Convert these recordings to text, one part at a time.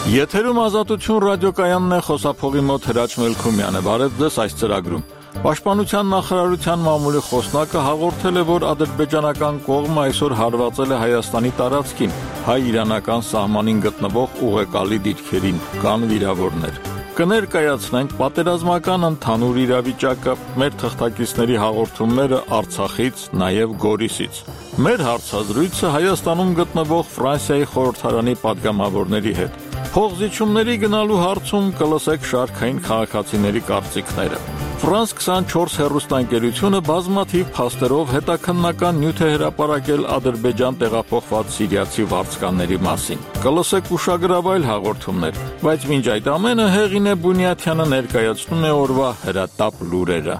Եթերում Ազատություն ռադիոկայանն է, խոսափողի մոտ Հրաչ Մելքումյանը։ Բարև ձեզ այս ծրագրում։ Պաշտպանության նախարարության մամուլի խոսնակը հաղորդել է, որ ադրբեջանական կողմը այսօր հարվածել է Հայաստանի տարածքին հայ-իրանական սահմանին գտնվող ուղեկալի դիրքերին, կան վիրավորներ։ Կներկայացնենք պատերազմական ընդհանուր իրավիճակը, մեր թղթակիցների հաղորդումները Արցախից, նաև Գորիսից։ Մեր հարցազրույցը Հայաստանում գտնվող Ֆրանսիայի խորհրդարանի պատգամավորների հետ։ Փողզիջումների գնալու հարցում կլսեք շարքային քաղաքացիների կարծիքները։ Ֆրանս 24 հեռուստաընկերությունը բազմաթիվ փաստերով հետաքննական նյութ է հրապարակել Ադրբեջան տեղափոխված սիրիացի վարձկանների մասին։ Կլսեք ուշագրավ այլ հաղորդումներ, բայց մինչ այդ ամենը Հեղինե Բունյաթյանը ներկայացնում է օրվա հրատապ լուրերը։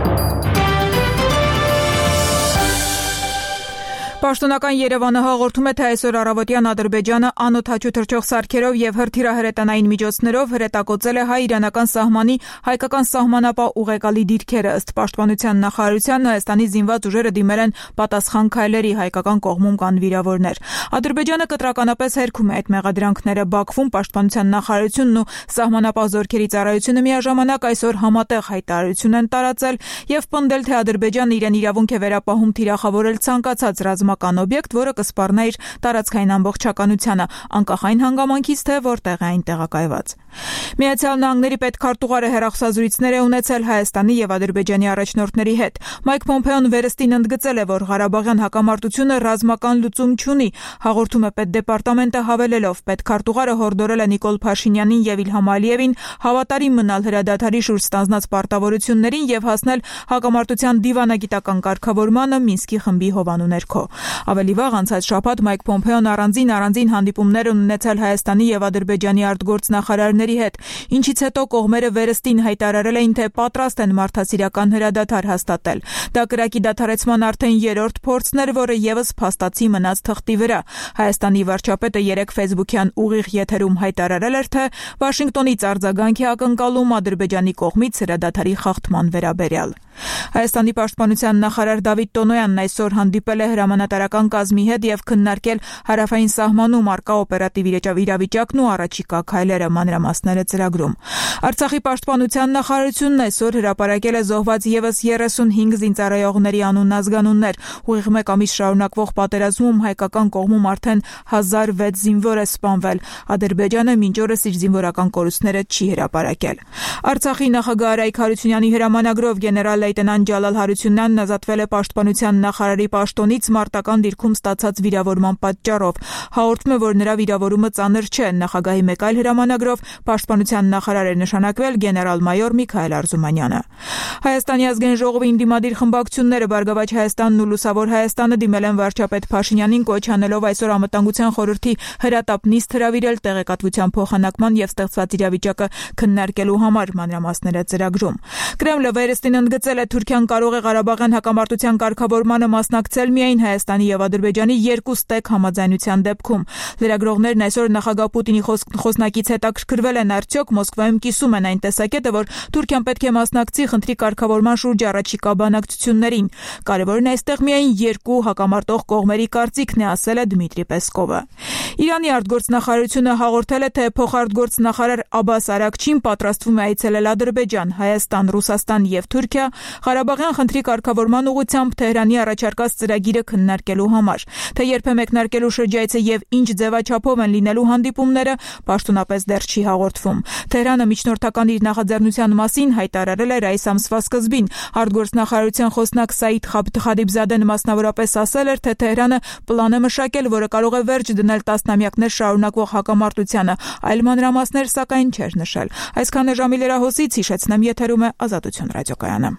Պաշտոնական Երևանը հաղորդում է, թե այսօր առավոտյան Ադրբեջանը անօդաչու թռչող սարքերով եւ հրթիռահրետանային միջոցներով հրետակոծել է հայ-իրանական սահմանի հայկական սահմանապահ ուղեկալի դիրքերը։ Ըստ Պաշտպանության նախարարության, Հայաստանի զինված ուժերը դիմել են պատասխան քայլերի, հայկական կողմում կան վիրավորներ։ Ադրբեջանը կտրականապես հերքում է այդ մեղադրանքները։ Բաքվում Պաշտպանության նախարարությունն ու սահմանապահ զորքերի ծառայությունը միաժամանակ այսօր համատեղ հայտարարություն են տարածել եւ պնդել, թե Ադրբեջանը իրեն իրավունք է վերապահում թիրախավորել ցանկացած ռազմական օբյեկտ, որը կսպառնա իր տարածքային ամբողջականությանը, անկախ այն հանգամանքից, թե որտեղ է այն տեղակայված։ Միացյալ Նահանգների պետքարտուղարը հեռախոսազրույցներ է ունեցել Հայաստանի եւ Ադրբեջանի առաջնորդների հետ։ Մայք Պոմպեոն վերստին ընդգծել է, որ Ղարաբաղյան հակամարտությունը ռազմական լուծում չունի, հաղորդում է պետդեպարտամենտը հավելելով. պետքարտուղարը հորդորել է Նիկոլ Փաշինյանին եւ Իլհամ Ալիևին հավատարիմ մնալ հրադադարի շուրջ ստանձնած պարտավորություններին եւ հասնել հակամարտության դիվանագիտական կարգավորմանը Մինսկի խմբի հովանու ներքո։ Ավելի վաղ անցած շաբաթ Մայք Պոմպեոն առանձին հանդիպումներ ունեցել Հայաստանի եւ Ադրբեջանի արտգործնախարարների հետ, ինչից հետո կողմերը վերստին հայտարարել էին, թե պատրաստ են մարդասիրական հրադադար հաստատել։ Դա կրակի դադարեցման արդեն երրորդ փորձն էր, որը եւս փաստացի մնաց թղթի վրա։ Հայաստանի վարչապետը երեկ Facebook-յան ուղիղ եթերում հայտարարել էր, թե Վաշինգտոնից արձագանք է ակնկալում Ադրբեջանի կողմից հրադադարի խախտման վերաբերյալ։ Հայաստանի պաշտպանության նախարար Դավիթ Տոնոյանն այսօր հանդիպել է հրամանատարական կազմի հետ եւ քննարկել հարավային սահմանում առկա օպերատիվ իրավիճակն ու առաջիկա քայլերը, մանրամասները ծրագրում։ Արցախի պաշտպանության նախարարությունն այսօր հրապարակել է զոհված եւս 35 զինծառայողների անուն-ազգանուններ։ Ուղիղ մեկ ամիս շարունակվող պատերազմում հայկական կողմում արդեն 1006 զինվոր է սպանվել։ Ադրբեջանը մինչ օրս իր զինվորական կորուստները չի հրապարակել։ Արցախի նախագահ Արայք Հարությունյանի հրամանագրով գեներալ լեյտենանտ Ջալալ Հարությունյանն ազատվել է պաշտպանության նախարարի պաշտոնից մարտական դիրքում ստացած վիրավորման պատճառով։ Հաղորդում է, որ նրա վիրավորումը ծանր չէ։ Նախագահի մեկ այլ հրամանագրով պաշտպանության նախարար է նշանակվել գեներալ-մայոր Միքայել Արզումանյանը։ Հայաստանի ազգային ժողովի ինդիմադիր խմբակցությունները Բարգավաճ Հայաստանն ու Լուսավոր Հայաստանը դիմել են վարչապետ Փաշինյանին կոչ անելով այսօր Անվտանգության խորհրդի հրատապ նիստ հրավիրել տեղեկատվության փոխանակման եւ ստեղծված իրավիճակը քննարկելու համար, մանրամասները ծրագրում։ Կրեմլը վերստին ընդգծել է, Թուրքիան կարող է Ղարաբաղյան հակամարտության կարգավորմանը մասնակցել միայն Հայաստանի եւ Ադրբեջանի երկու ստեկ համաձայնության դեպքում։ Լրագրողներն այսօր նախագահ Պուտինի խոսնակից հետաքրքրվել են, արդյոք Մոսկվայում կիսում են այն տեսակետը, որ Թուրքիան պետք է մասնակցի խնդրի կարգավորման շուրջ առաջիկա բանակցություններին։ Կարևորն այստեղ միայն երկու հակամարտող կողմերի կարծիքն է, ասել է Դմիտրի Պեսկովը։ Իրանի արտգործնախարարությունը հաղորդել է, թե փոխարտգործնախարար Աբաս Արաքչին պատրաստվում է այցելել Ադրբեջան, Հայաստան, Ռուսաստան եւ Թուրքիա Ղարաբաղյան խնդրի կարգավորման ուղղությամբ Թեհրանի առաջարկած ծրագիրը քննարկելու համար։ Թե երբ է մեկնարկելու շրջայցը եւ ինչ ձևաչափով են լինելու հանդիպումները, պաշտոնապես դեռ չի հաղորդվում։ Թեհրանը միջնորդական իր նախաձեռնության մասին հայտարարել էր այս ամսվա սկզբին։ Արտգործնախարարության խոսնակ Սաիդ Խադիբզադեն մասնավորապես ասել էր, թե Թեհրանը պլան է մշակել, որը կարող է վերջ դնել տասնամյակներ շարունակվող հակամարտությանը, այլ մանրամասներ սակայն չէր նշել։ Այսքանը ժամի լրահոսից հիշեցնեմ, եթերում է Ազատություն ռադիոկայանը։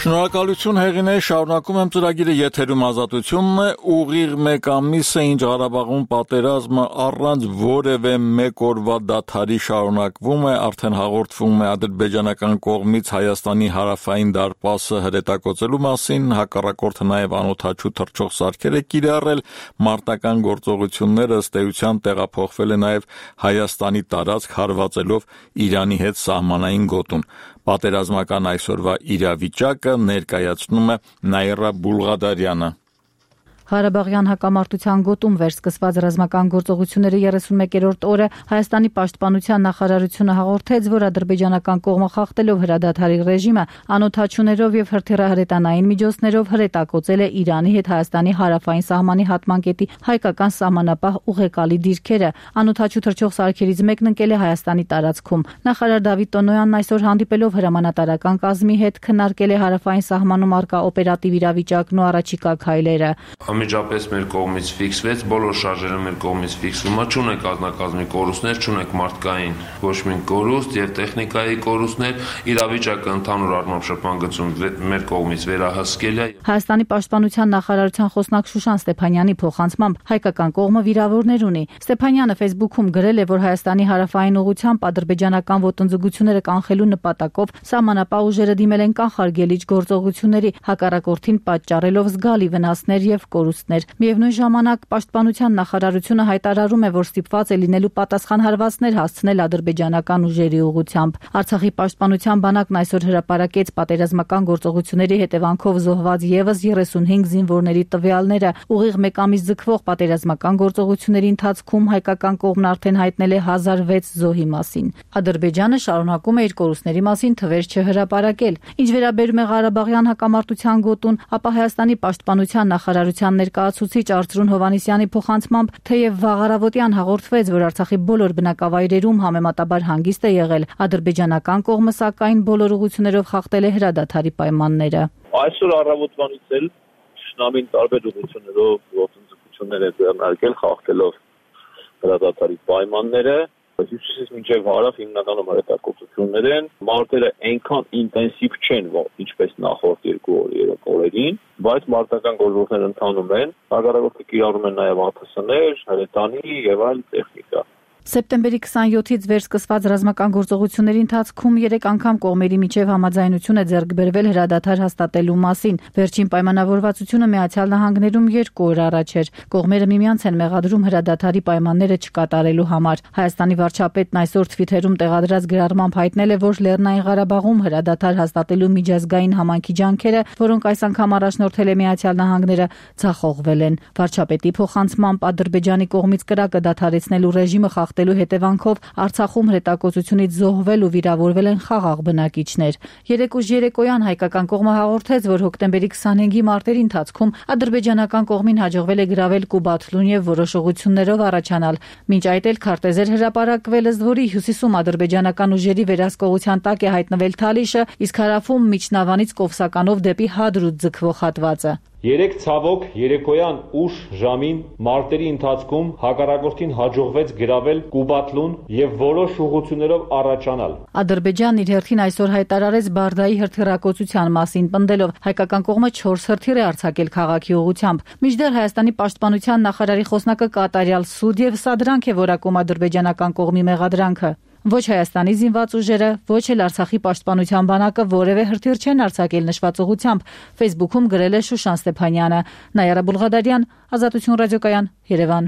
Շնորհակալություն Հեղինե, շարունակում եմ ծրագիրը եթերում ազատությունն է, ուղիղ մեկ ամիս է ինչ Ղարաբաղում պատերազմը առանց որևէ մեկ օրվա դադարի շարունակվում է, արդեն հաղորդվում է ադրբեջանական կողմից Հայաստանի հարավային դարպասը հրետակոծելու մասին, հակառակորդը նաև անօդաչու թռչող սարքեր է կիրառել, մարտական գործողությունները ըստ էության տեղափոխվել է նաև Հայաստանի տարածք հարվածելով Իրանի հետ սահմանային գոտուն։ Պատերազմական այսօրվա իրավիճակը ներկայացնում է Նաիրա Բուլղադարյանը։ Ղարաբաղյան հակամարտության գոտում վերսկսված ռազմական գործողությունների 31-րդ օրը Հայաստանի պաշտպանության նախարարությունը հաղորդեց, որ ադրբեջանական կողմը խախտելով հրադադարի ռեժիմը անօդաչուներով եւ հրթիռահրետանային միջոցներով հրետակոծել է Իրանի հետ Հայաստանի հարավային սահմանի հատման կետի հայկական սահմանապահ ուղեկալի դիրքերը։ Անօդաչու թռչող սարքերից մեկն ընկել է Հայաստանի տարածքում։ Նախարար Դավիթ Տոնոյանն այսօր հանդիպելով հրամանատարական կազմի հետ քննարկել է հարավային սահմանում առկա օպերատիվ իրավիճակն ու առաջիկա քայլերը։ Անմիջապես մեր կողմից ֆիքսվեց, բոլոր շարժերը մեր կողմից ֆիքսվում է, չունենք ազնագազմի կորուստներ, չունենք մարդկային ոչ մի կորուստ եւ տեխնիկայի կորուստներ, իրավիճակը ընդհանուր առմամբ շփանգծում մեր կողմից վերահսկել է։ Հայաստանի պաշտպանության նախարարության խոսնակ Շուշան Ստեփանյանի փոխանցմամբ հայկական կողմը վիրավորներ ունի։ Ստեփանյանը Facebook-ում գրել է, որ Հայաստանի հարավային ուղությամբ ադրբեջանական ոտնձգությունները կանխելու նպատակով սահմանապահ ուժերը դիմել են կանխարգելիչ գործողությունների, հակառակորդին պատճառելով զգալի վնասներ եւ կորուստներ։ Միևնույն ժամանակ պաշտպանության նախարարությունը հայտարարում է, որ ստիպված է լինելու պատասխանհարվածներ հասցնել ադրբեջանական ուժերի ուղղությամբ։ Արցախի պաշտպանության բանակն այսօր հրապարակեց պատերազմական գործողությունների հետևանքով զոհված եւս 35 զինվորների տվյալները։ Ուղիղ մեկ ամիս ձգվող պատերազմական գործողությունների ընթացքում հայկական կողմն արդեն հայտնել է 1006 զոհի մասին։ Ադրբեջանը շարունակում է իր կորուստների մասին թվեր չհրապարակել։ Ինչ վերաբերում է Ղարաբաղյան հակամարտության գոտուն, ապա Հայաստանի պաշտպանության նախարարության ներկայացուցիչ Արծրուն Հովհաննիսյանի փոխանցմամբ, թեև վաղ առավոտյան հաղորդվեց, որ Արցախի բոլոր բնակավայրերում համեմատաբար հանգիստ է եղել, ադրբեջանական կողմը սակայն բոլոր ուղղություններով խախտել է հրադադարի պայմանները։ Այսօր առավոտվանից էլ շնամին տարբեր ուղղություններով ոտնձգություններ է ձեռնարկել, խախտելով հրադադարի պայմանները։ Հյուսիսից մինչև հարավ հիմնականում հրետակոծություններ են, մարտերը այնքան ինտենսիվ չեն, ինչպես նախորդ 2-3 օրերին, բայց մարտական գործողություններ ընթանում են, հակառակորդը կիրառում են նաև ԱԹՍ-ներ, հրետանի եւ այլ տեխնիկա։ Սեպտեմբերի 27-ից վերսկսված ռազմական գործողությունների ընթացքում 3 անգամ կողմերի միջև համաձայնություն է ձեռք բերվել հրադադար հաստատելու մասին։ Վերջին պայմանավորվածությունը Միացյալ Նահանգներում 2 օր առաջ էր։ Կողմերը միմյանց են մեղադրում հրադադարի պայմանները չկատարելու համար։ Հայաստանի վարչապետն այսօր Twitter-ում տեղադրած գրառմամբ հայտնել է, որ Լեռնային Ղարաբաղում հրադադար հաստատելու միջազգային համայնքի ջանքերը, որոնք այս անգամ առաջնորդել է Միացյալ Նահանգները, ձախողվել են։ Վարչապետի փոխանցմամբ Ադրբեջանի կողմից կրակը դադարեցնելու ռեժիմը խախտելու հետևանքով Արցախում հրետակոծությունից զոհվել ու վիրավորվել են խաղաղ բնակիչներ։ 3 ուժ երեկոյան հայկական կողմը հաղորդեց, որ հոկտեմբերի 25-ի մարտերի ընթացքում ադրբեջանական կողմին հաջողվել է գրավել Կուբաթլուն եւ որոշ ուղղություններով առաջանալ։ Մինչ այդ էլ քարտեզեր հրապարակվել, ըստ որի հյուսիսում ադրբեջանական ուժերի վերահսկողության տակ է հայտնվել Թալիշը, իսկ հարավում Միչնավանից Կովսականով դեպի Հադրութ ձգվող հատվածը։ Երեք ցավոք երեկոյան ուշ ժամին մարտերի ընթացքում հակառակորդին հաջողվեց գրավել Կուբաթլուն եւ որոշ ուղղություններով առաջանալ։ Ադրբեջանն իր հերթին այսօր հայտարարեց Բարդայի հրթիռակոծության մասին, պնդելով հայկական կողմը 4 հրթիռ է արձակել քաղաքի ուղղությամբ։ Մինչդեռ Հայաստանի պաշտպանության նախարարի խոսնակը կատարյալ սուտ եւ սադրանք է որակում ադրբեջանական կողմի մեղադրանքը։ Ոչ Հայաստանի զինված ուժերը, ոչ էլ Արցախի պաշտպանության բանակը որևէ հրթիռ չեն արձակել նշված ուղղությամբ, Facebook-ում գրել է Շուշան Ստեփանյանը։ Նաիրա Բուլղադարյան, Ազատություն ռադիոկայան, Երևան։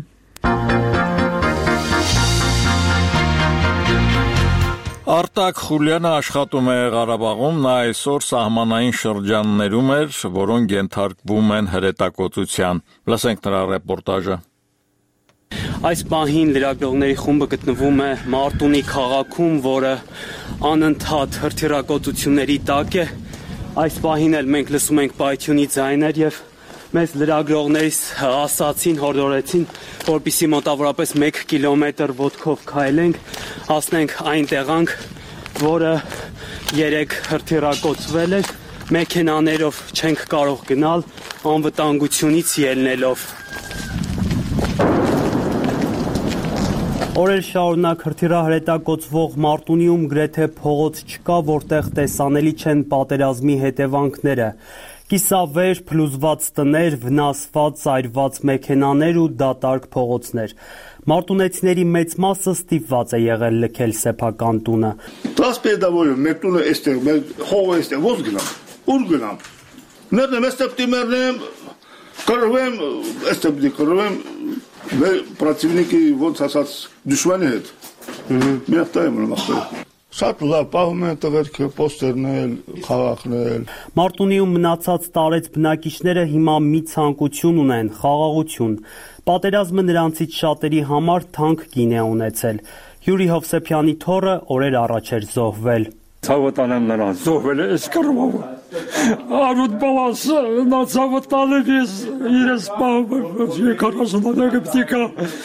Արտակ Խուլյանը աշխատում է Ղարաբաղում, նա այսօր սահմանային շրջաններում էր, որոնք ենթարկվում են հրետակոծության։ Լսենք նրա ռեպորտաժը։ Այս պահին լրագրողների խումբը գտնվում է Մարտունի քաղաքում, որը անընդհատ հրթիռակոծությունների տակ է։ Այս պահին էլ մենք լսում ենք պայթյունի ձայներ եւ մեզ լրագրողներից ասացին, հորդորեցին, որպեսզի մոտավորապես 1 կիլոմետր ոտքով քայլենք, հասնենք այն տեղանք, որը 3 հրթիռակոծվել է, մեքենաներով չենք կարող գնալ, անվտանգությունից ելնելով։ Օրեր շարունակ հրթիռահրետակոծվող Մարտունիում գրեթե փողոց չկա, որտեղ տեսանելի չեն պատերազմի հետևանքները։ Կիսավեր, փլուզված տներ, վնասված, ծայրված մեքենաներ ու դատարկ փողոցներ։ Մարտունեցիների մեծ մասը ստիպված է եղել լքել սեփական տունը։ Տասպեդավորը մեր տունը էստեղ, մեր հողը էստեղ, ո՞ց գնամ, ուր գնամ։ Մերնեմ, էստեղ պիտի մերնեմ, կռվեմ, էստեղ պիտի կռվեմ, մեր պրացիվնիկի ոնց ասած դուշմանի հետ։ Միախտա եմ մախտել։ Շատ լավ պահում են տղերքը, պոստերնել, խաղաղնել։ Մարտունիում մնացած տարեց բնակիչները հիմա մի ցանկություն ունեն՝ խաղաղություն։ Պատերազմը նրանցից շատերի համար թանկ գին է ունեցել։ Յուրի Հովսեփյանի թոռը օրեր առաջ էր զոհվել։ Ցավոտանեմ նրան, զոհվել է այս կռվով։ Արուտ բալաս, նա ցավոտալել ես իրես բավ, 40 պտիկա,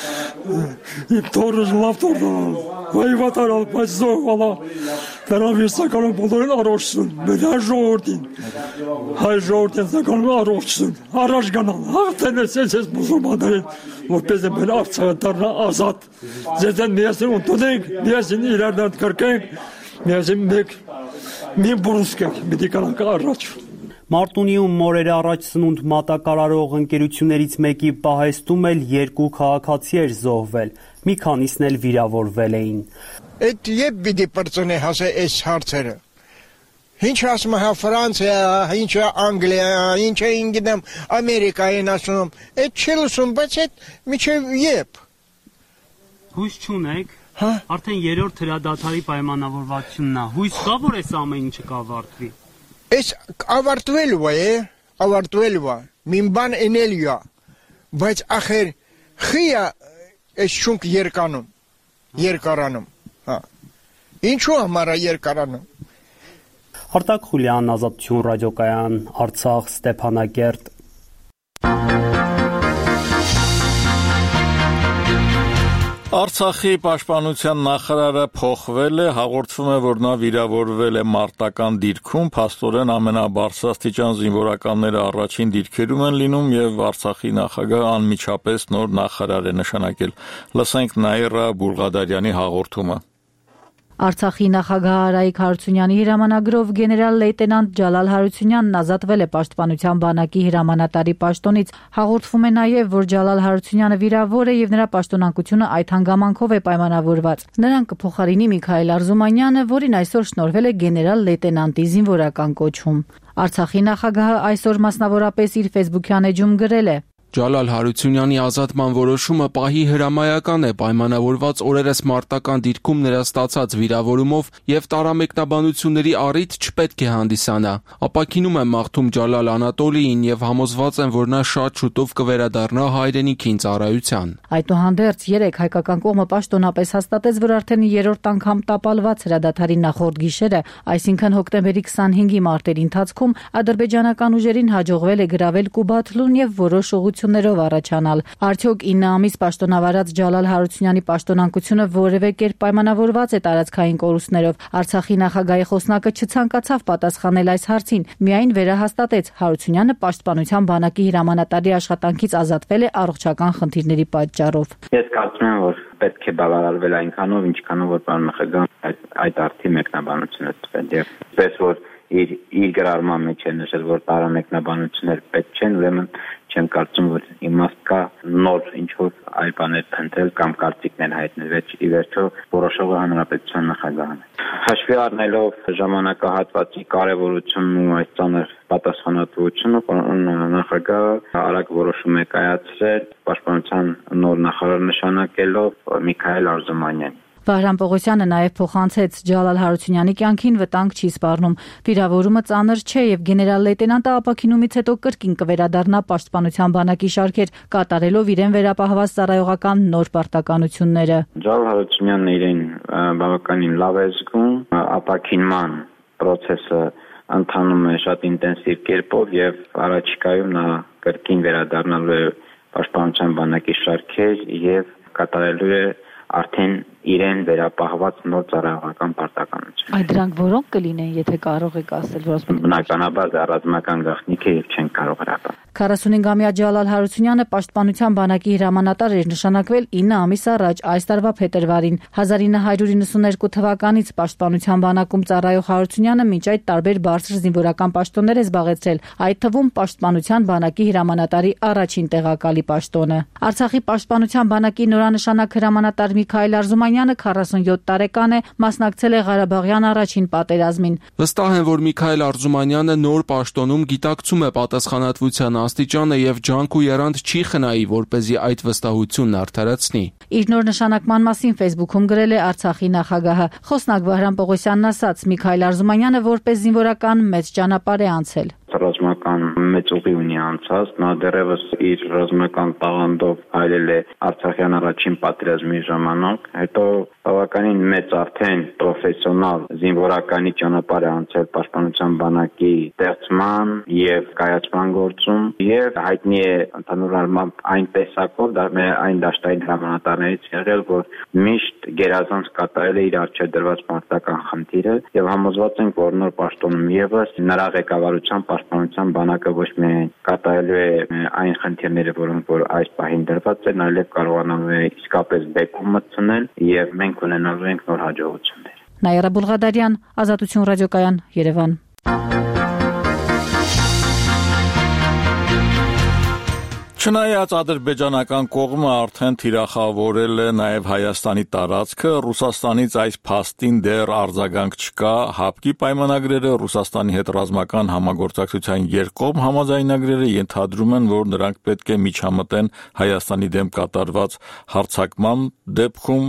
իմ թորս լավ թորն, վայվատարալ, բայց զոհվալա, նրան վիրսականում բոլորին առողջություն, մեր հայ ժողորդին սականում առողջություն, առաջ գանալ, հաղթեն ես մուսուլմաններին, որպես է մեր Արցախը դառնա ազատ, ձեզ են միասին ունտունենք, միասին իրար կրկենք, միասին մի բուրուսկեք, միտի կանանք առաջ։ Մարտունիում մորեր առաջ սնունդ մատակարարող ընկերություններից մեկի պահեստում էլ 2 քաղաքացի էր զոհվել, մի քանիսն էլ վիրավորվել էին։ Այդ երբ պիտի պրծնի հասե այս հարցերը։ Ինչ ասում է Ֆրանսիա, ինչ է Անգլիա, ինչ է ինգնամ Ամերիկային ասում, այդ չի լսում, բայց այդ միջև երբ։ Հույս չունեք։ Արդեն 3-րդ հրադադարի պայմանավորվածությունն է։ Հույս կա, որ այս ամեն ինչը կավարտվի։ Այս ավարտվելու է, ավարտվելու է։ Մին բան էնելու է։ Բայց ախեր խիա այս շունկ երկարանում։ Հա։ Ինչու համար է երկարանում։ Արտակ Խուլյան, Ազատություն ռադիոկայան, Արցախ, Ստեփանակերտ։ Արցախի պաշտպանության նախարարը փոխվել է, հաղորդվում է, որ նա վիրավորվել է մարտական դիրքում, փաստորեն ամենաբարձրաստիճան զինվորականները առաջին դիրքերում են լինում եւ Արցախի նախագահը անմիջապես նոր նախարար է նշանակել։ Լսենք Նաիրա Բուլղադարյանի հաղորդումը։ Արցախի նախագահ Արայիկ Հարությունյանի հրամանագրով գեներալ լեյտենանտ Ջալալ Հարությունյանն ազատվել է պաշտպանության բանակի հրամանատարի պաշտոնից։ Հաղորդվում է նաև, որ Ջալալ Հարությունյանը վիրավոր է եւ նրա պաշտոնակությունը այդ հանգամանքով է պայմանավորված։ Նրան կփոխարինի Միքայել Արզումանյանը, որին այսօր շնորհվել է գեներալ լեյտենանտի զինվորական կոչում։ Արցախի նախագահը այսօր մասնավորապես իր Facebook-յան էջում գրել է. Ջալալ Հարությունյանի ազատման որոշումը պահի հրամայական է, պայմանավորված օրերս մարտական դիրքում նրա ստացած վիրավորումով եւ տարամեկնաբանությունների առիթ չպետք է հանդիսանա։ Ապաքինում եմ մաղթում Ջալալ Անատոլիին եւ համոզված եմ, որ նա շատ շուտով կվերադառնա հայրենիքին ծառայության։ Այդուհանդերձ երեք հայկական կողմը պաշտոնապես հաստատեց, որ արդեն 3-րդ անգամ տապալված հրադադարի նախորդ գիշերը, այսինքն հոկտեմբերի 25-ի մարտերի ընթացքում ադրբեջանական ուժերին հաջողվել է գրավել Կուբաթլուն եւ որոշ ուղղություններով առաջանալ։ Արդյոք 9 ամիս պաշտոնավարած Ջալալ Հարությունյանի պաշտոնանկությունը որևէ կերպ պայմանավորված է տարածքային կորուստներով։ Արցախի նախագահի խոսնակը չցանկացավ պատասխանել այս հարցին, միայն վերահաստատեց Հարությունյանը պաշտպանության բանակի հրամանատարի աշխատանքից ազատվել է առողջական խնդիրների պատճառով։ Ես կարծում եմ, որ պետք է բավարարվել այնքանով, ինչքանով որ պարոն նախագահ այդ արդի մեկնաբանությունը տվել եւ պես որ իր գրառման մեջ է նշել, որ տարամեկնաբանություններ պետք չեն, ուրեմն չեմ կարծում, որ իմաստ կա նոր ինչ-որ այլ բաներ փնտրել կամ կարծիքներ հայտնել, ի վերջո որոշողը հանրապետության նախագահն է։ Հաշվի առնելով ժամանակահատվածի կարևորությունն ու այս ծանր պատասխանատվությունը, նախագահը արագ որոշում է կայացրել պաշտպանության նոր նախարար նշանակելով Միքայել Արզումանյանին։ Վահրամ Պողոսյանը նաև փոխանցեց Ջալալ Հարությունյանի կյանքին վտանգ չի սպառնում։ Վիրավորումը ծանր չէ եւ գեներալ լեյտենանտը ապաքինումից հետո կրկին կվերադառնա պաշտպանության բանակի շարքեր, կատարելով իրեն վերապահված ծառայողական նոր պարտականությունները։ Ջալալ Հարությունյանն իրեն բավականին լավ է զգում, ապաքինման process-ը ընթանում է շատ ինտենսիվ կերպով եւ առաջիկայում նա կրկին վերադառնալու է պաշտպանության բանակի շարքեր եւ կատարելու է արդեն իրեն վերապահված նոր ծառայողական պարտականություն։ Այդ դրանք որոնք կլինեն, եթե կարող եք ասել, որ ասում եք։ Բնականաբար դա ռազմական գաղտնիք է եւ չեն կարող հրապարակել։ 45-ամյա Ջալալ Հարությունյանը պաշտպանության բանակի հրամանատար էր նշանակվել 9 ամիս առաջ այս տարվա փետրվարին։ 1992 թվականից պաշտպանության բանակում ծառայող Հարությունյանը մինչ այդ տարբեր բարձր զինվորական պաշտոններ է զբաղեցրել, այդ թվում պաշտպանության բանակի հրամանատարի առաջին տեղակալի պաշտոնը։ Արցախի պաշտպանության բանակի նորանշանակ հրամանատար Միքայել Արզումանյանը 47 տարեկան է, մասնակցել է Ղարաբաղյան առաջին պատերազմին։ Վստահ են, որ Միքայել Արզումանյանը նոր պաշտոնում գիտակցում է պատասխանատվության աստիճանը եւ ջանք ու եռանդ չի խնայի, որպեսզի այդ վստահությունն արդարացնի։ Իր նոր նշանակման մասին Facebook-ում գրել է Արցախի նախագահը։ Խոսնակ Վահրամ Պողոսյանն ասաց, Միքայել Արզումանյանը որպես զինվորական մեծ ճանապարհ է անցել։ Ռազմական մեծ ուղի ունի անցած, նա դեռևս իր ռազմական տաղանդով այլել է Արցախյան առաջին պատերազմի ժամանակ, հետո բավականին մեծ արդեն պրոֆեսիոնալ զինվորականի ճանապարհ է անցել պաշտպանության բանակի ստեղծման եւ կայացման գործում եւ հայտնի է ընդհանուր առմամբ այն տեսակով, դա այն դաշտային հրամանատարներից եղել, որ միշտ գերազանց կատարել է իր առջև դրված մարտական խնդիրը եւ համոզված ենք, որ նոր պաշտոնում եւս նրա ղեկավարությամբ պաշտպանության բանակը ոչ միայն կատարելու է այն խնդիրները, որոնք որ այս պահին դրված են, այլև կարողանալու է իսկապես բեկում մտցնել եւ մենք ունենալու ենք նոր հաջողություններ։ Նաիրա Բուլղադարյան, Ազատություն ռադիոկայան, Երևան։ Չնայած ադրբեջանական կողմը արդեն թիրախավորել է նաև Հայաստանի տարածքը, Ռուսաստանից այս փաստին դեռ արձագանք չկա, ՀԱՊԿ-ի պայմանագրերը Ռուսաստանի հետ ռազմական համագործակցության երկկողմ համաձայնագրերը ենթադրում են, որ նրանք պետք է միջամտեն Հայաստանի դեմ կատարված հարձակման դեպքում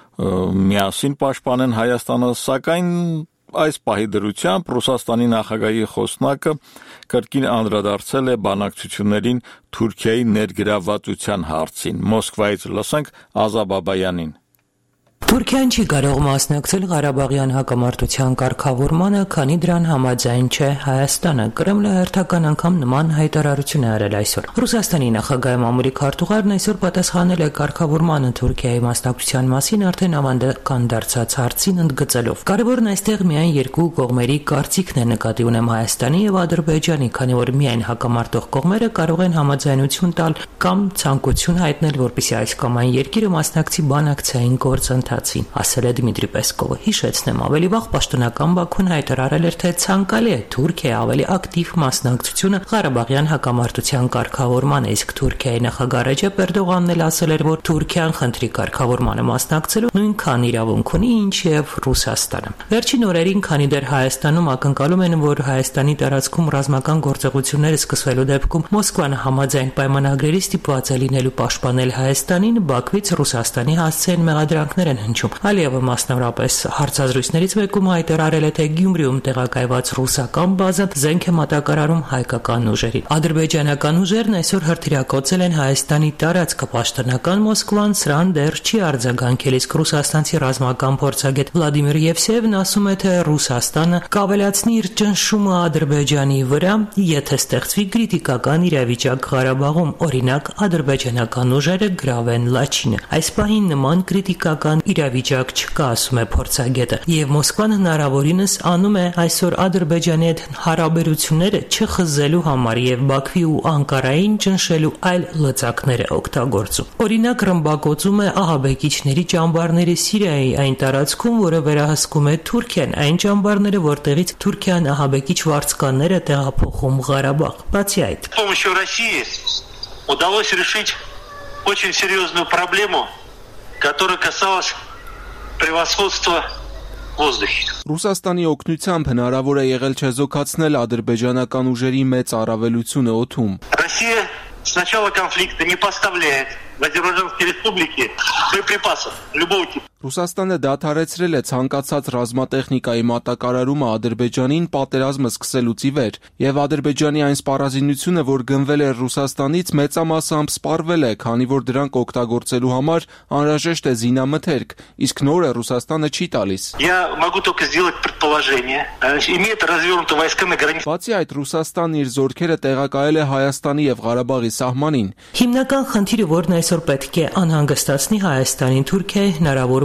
միասին պաշտպանեն Հայաստանը, սակայն այս պահի դրությամբ Ռուսաստանի նախագահի խոսնակը կրկին անդրադարձել է բանակցություններին Թուրքիայի ներգրավվածության հարցին։ Մոսկվայից լսենք Ազա Բաբայանին։ Թուրքիան չի կարող մասնակցել Ղարաբաղյան հակամարտության կարգավորմանը, քանի դրան համաձայն չէ Հայաստանը։ Կրեմլը հերթական անգամ նման հայտարարություն է արել այսօր։ Ռուսաստանի նախագահի մամուլի քարտուղարն այսօր պատասխանել է կարգավորմանը Թուրքիայի մասնակցության մասին արդեն ավանդական դարձած հարցին ընդգծելով. Կարևորն այստեղ միայն երկու կողմերի կարծիքն է, նկատի ունեմ Հայաստանի եւ Ադրբեջանի, քանի որ միայն հակամարտող կողմերը կարող են համաձայնություն տալ կամ ցանկություն հայտնել, որպեսզի այս կամ այն երկիրը մասնակցի բանակցային գործընթացին, ասել է Դմիտրի Պեսկովը։ Հիշեցնեմ, ավելի վաղ պաշտոնական Բաքուն հայտարարել էր, թե ցանկալի է Թուրքիայի ավելի ակտիվ մասնակցությունը Ղարաբաղյան հակամարտության կարգավորմանը, իսկ Թուրքիայի նախագահ Ռեջեփ Էրդողանն էլ ասել էր, որ Թուրքիան խնդրի կարգավորմանը մասնակցելու նույնքան իրավունք ունի, ինչ եւ Ռուսաստանը։ Վերջին օրերին, քանի դեռ Հայաստանում ակնկալում են, որ Հայաստանի տարածքում ռազմական գործողությունները սկսվելու դեպքում Մոսկվան համաձայն պայմանագրերի ստիպված է լինելու պաշտպանել Հայաստանին, Բաքվից Ռուսաստանի հասցեն մեղադրանքներ են հնչում։ Ալիևը մասնավորապես հարցազրույցներից մեկում հայտարարել է, թե Գյումրիում տեղակայված ռուսական բազան զենք է մատակարարում հայկական ուժերին։ Ադրբեջանական ուժերն այսօր հրթիռակոծել են Հայաստանի տարածքը, պաշտոնական Մոսկվան սրան դեռ չի արձագանքել, իսկ ռուսաստանցի ռազմական փորձագետ Վլադիմիր Եվսեևն ասում է, թե Ռուսաստանը կավելացնի իր ճնշումը Ադրբեջանի վրա, եթե ստեղծվի քրիտիկական իրավիճակ Ղարաբաղում, օրինակ ադրբեջանական ուժերը գրավեն Լաչինը։ Այս պահին նման քրիտիկական իրավիճակ չկա, ասում է փորձագետը, եւ Մոսկվան հնարավորինս անում է այսօր Ադրբեջանի հետ հարաբերությունները չխզելու համար եւ Բաքվի ու Անկարային ճնշելու այլ լծակներ է օգտագործում։ Օրինակ ռմբակոծում է ահաբեկիչների ճամբարները Սիրիայի այն տարածքում, որը վերահսկում է Թուրքիան, այն ճամբարները, որտեղից Թուրքիան ահաբեկիչ վարձկաններ է տեղափոխում Ղարաբաղ։ Բացի այդ, с помощью России удалось решить очень серьезную проблему, которая касалась превосходства в воздухе. Ռուսաստանի օգնությամբ հնարավոր է եղել չեզոքացնել ադրբեջանական ուժերի մեծ առավելությունը օդում։ Россия с начала конфликта не поставляет в Азербайджанские республики боеприпасов любого типа. Ռուսաստանը դադարեցրել է ցանկացած ռազմատեխնիկայի մատակարարումը Ադրբեջանին պատերազմը սկսելուց ի վեր, եւ Ադրբեջանի այն սպառազինությունը, որ գնվել է Ռուսաստանից, մեծամասամբ սպառվել է, քանի որ դրանք օգտագործելու համար անհրաժեշտ է զինամթերք, իսկ նորը Ռուսաստանը չի տալիս։ Я могу только сделать предположение. Имеет развернуты войска на границе. Բացի այդ, Ռուսաստանն իր զորքերը տեղակայել է Հայաստանի եւ Ղարաբաղի սահմանին։ Հիմնական խնդիրը, որն այսօր պետք է անհանգստացնի Հայաստանին, Թուրքիայի հնարավոր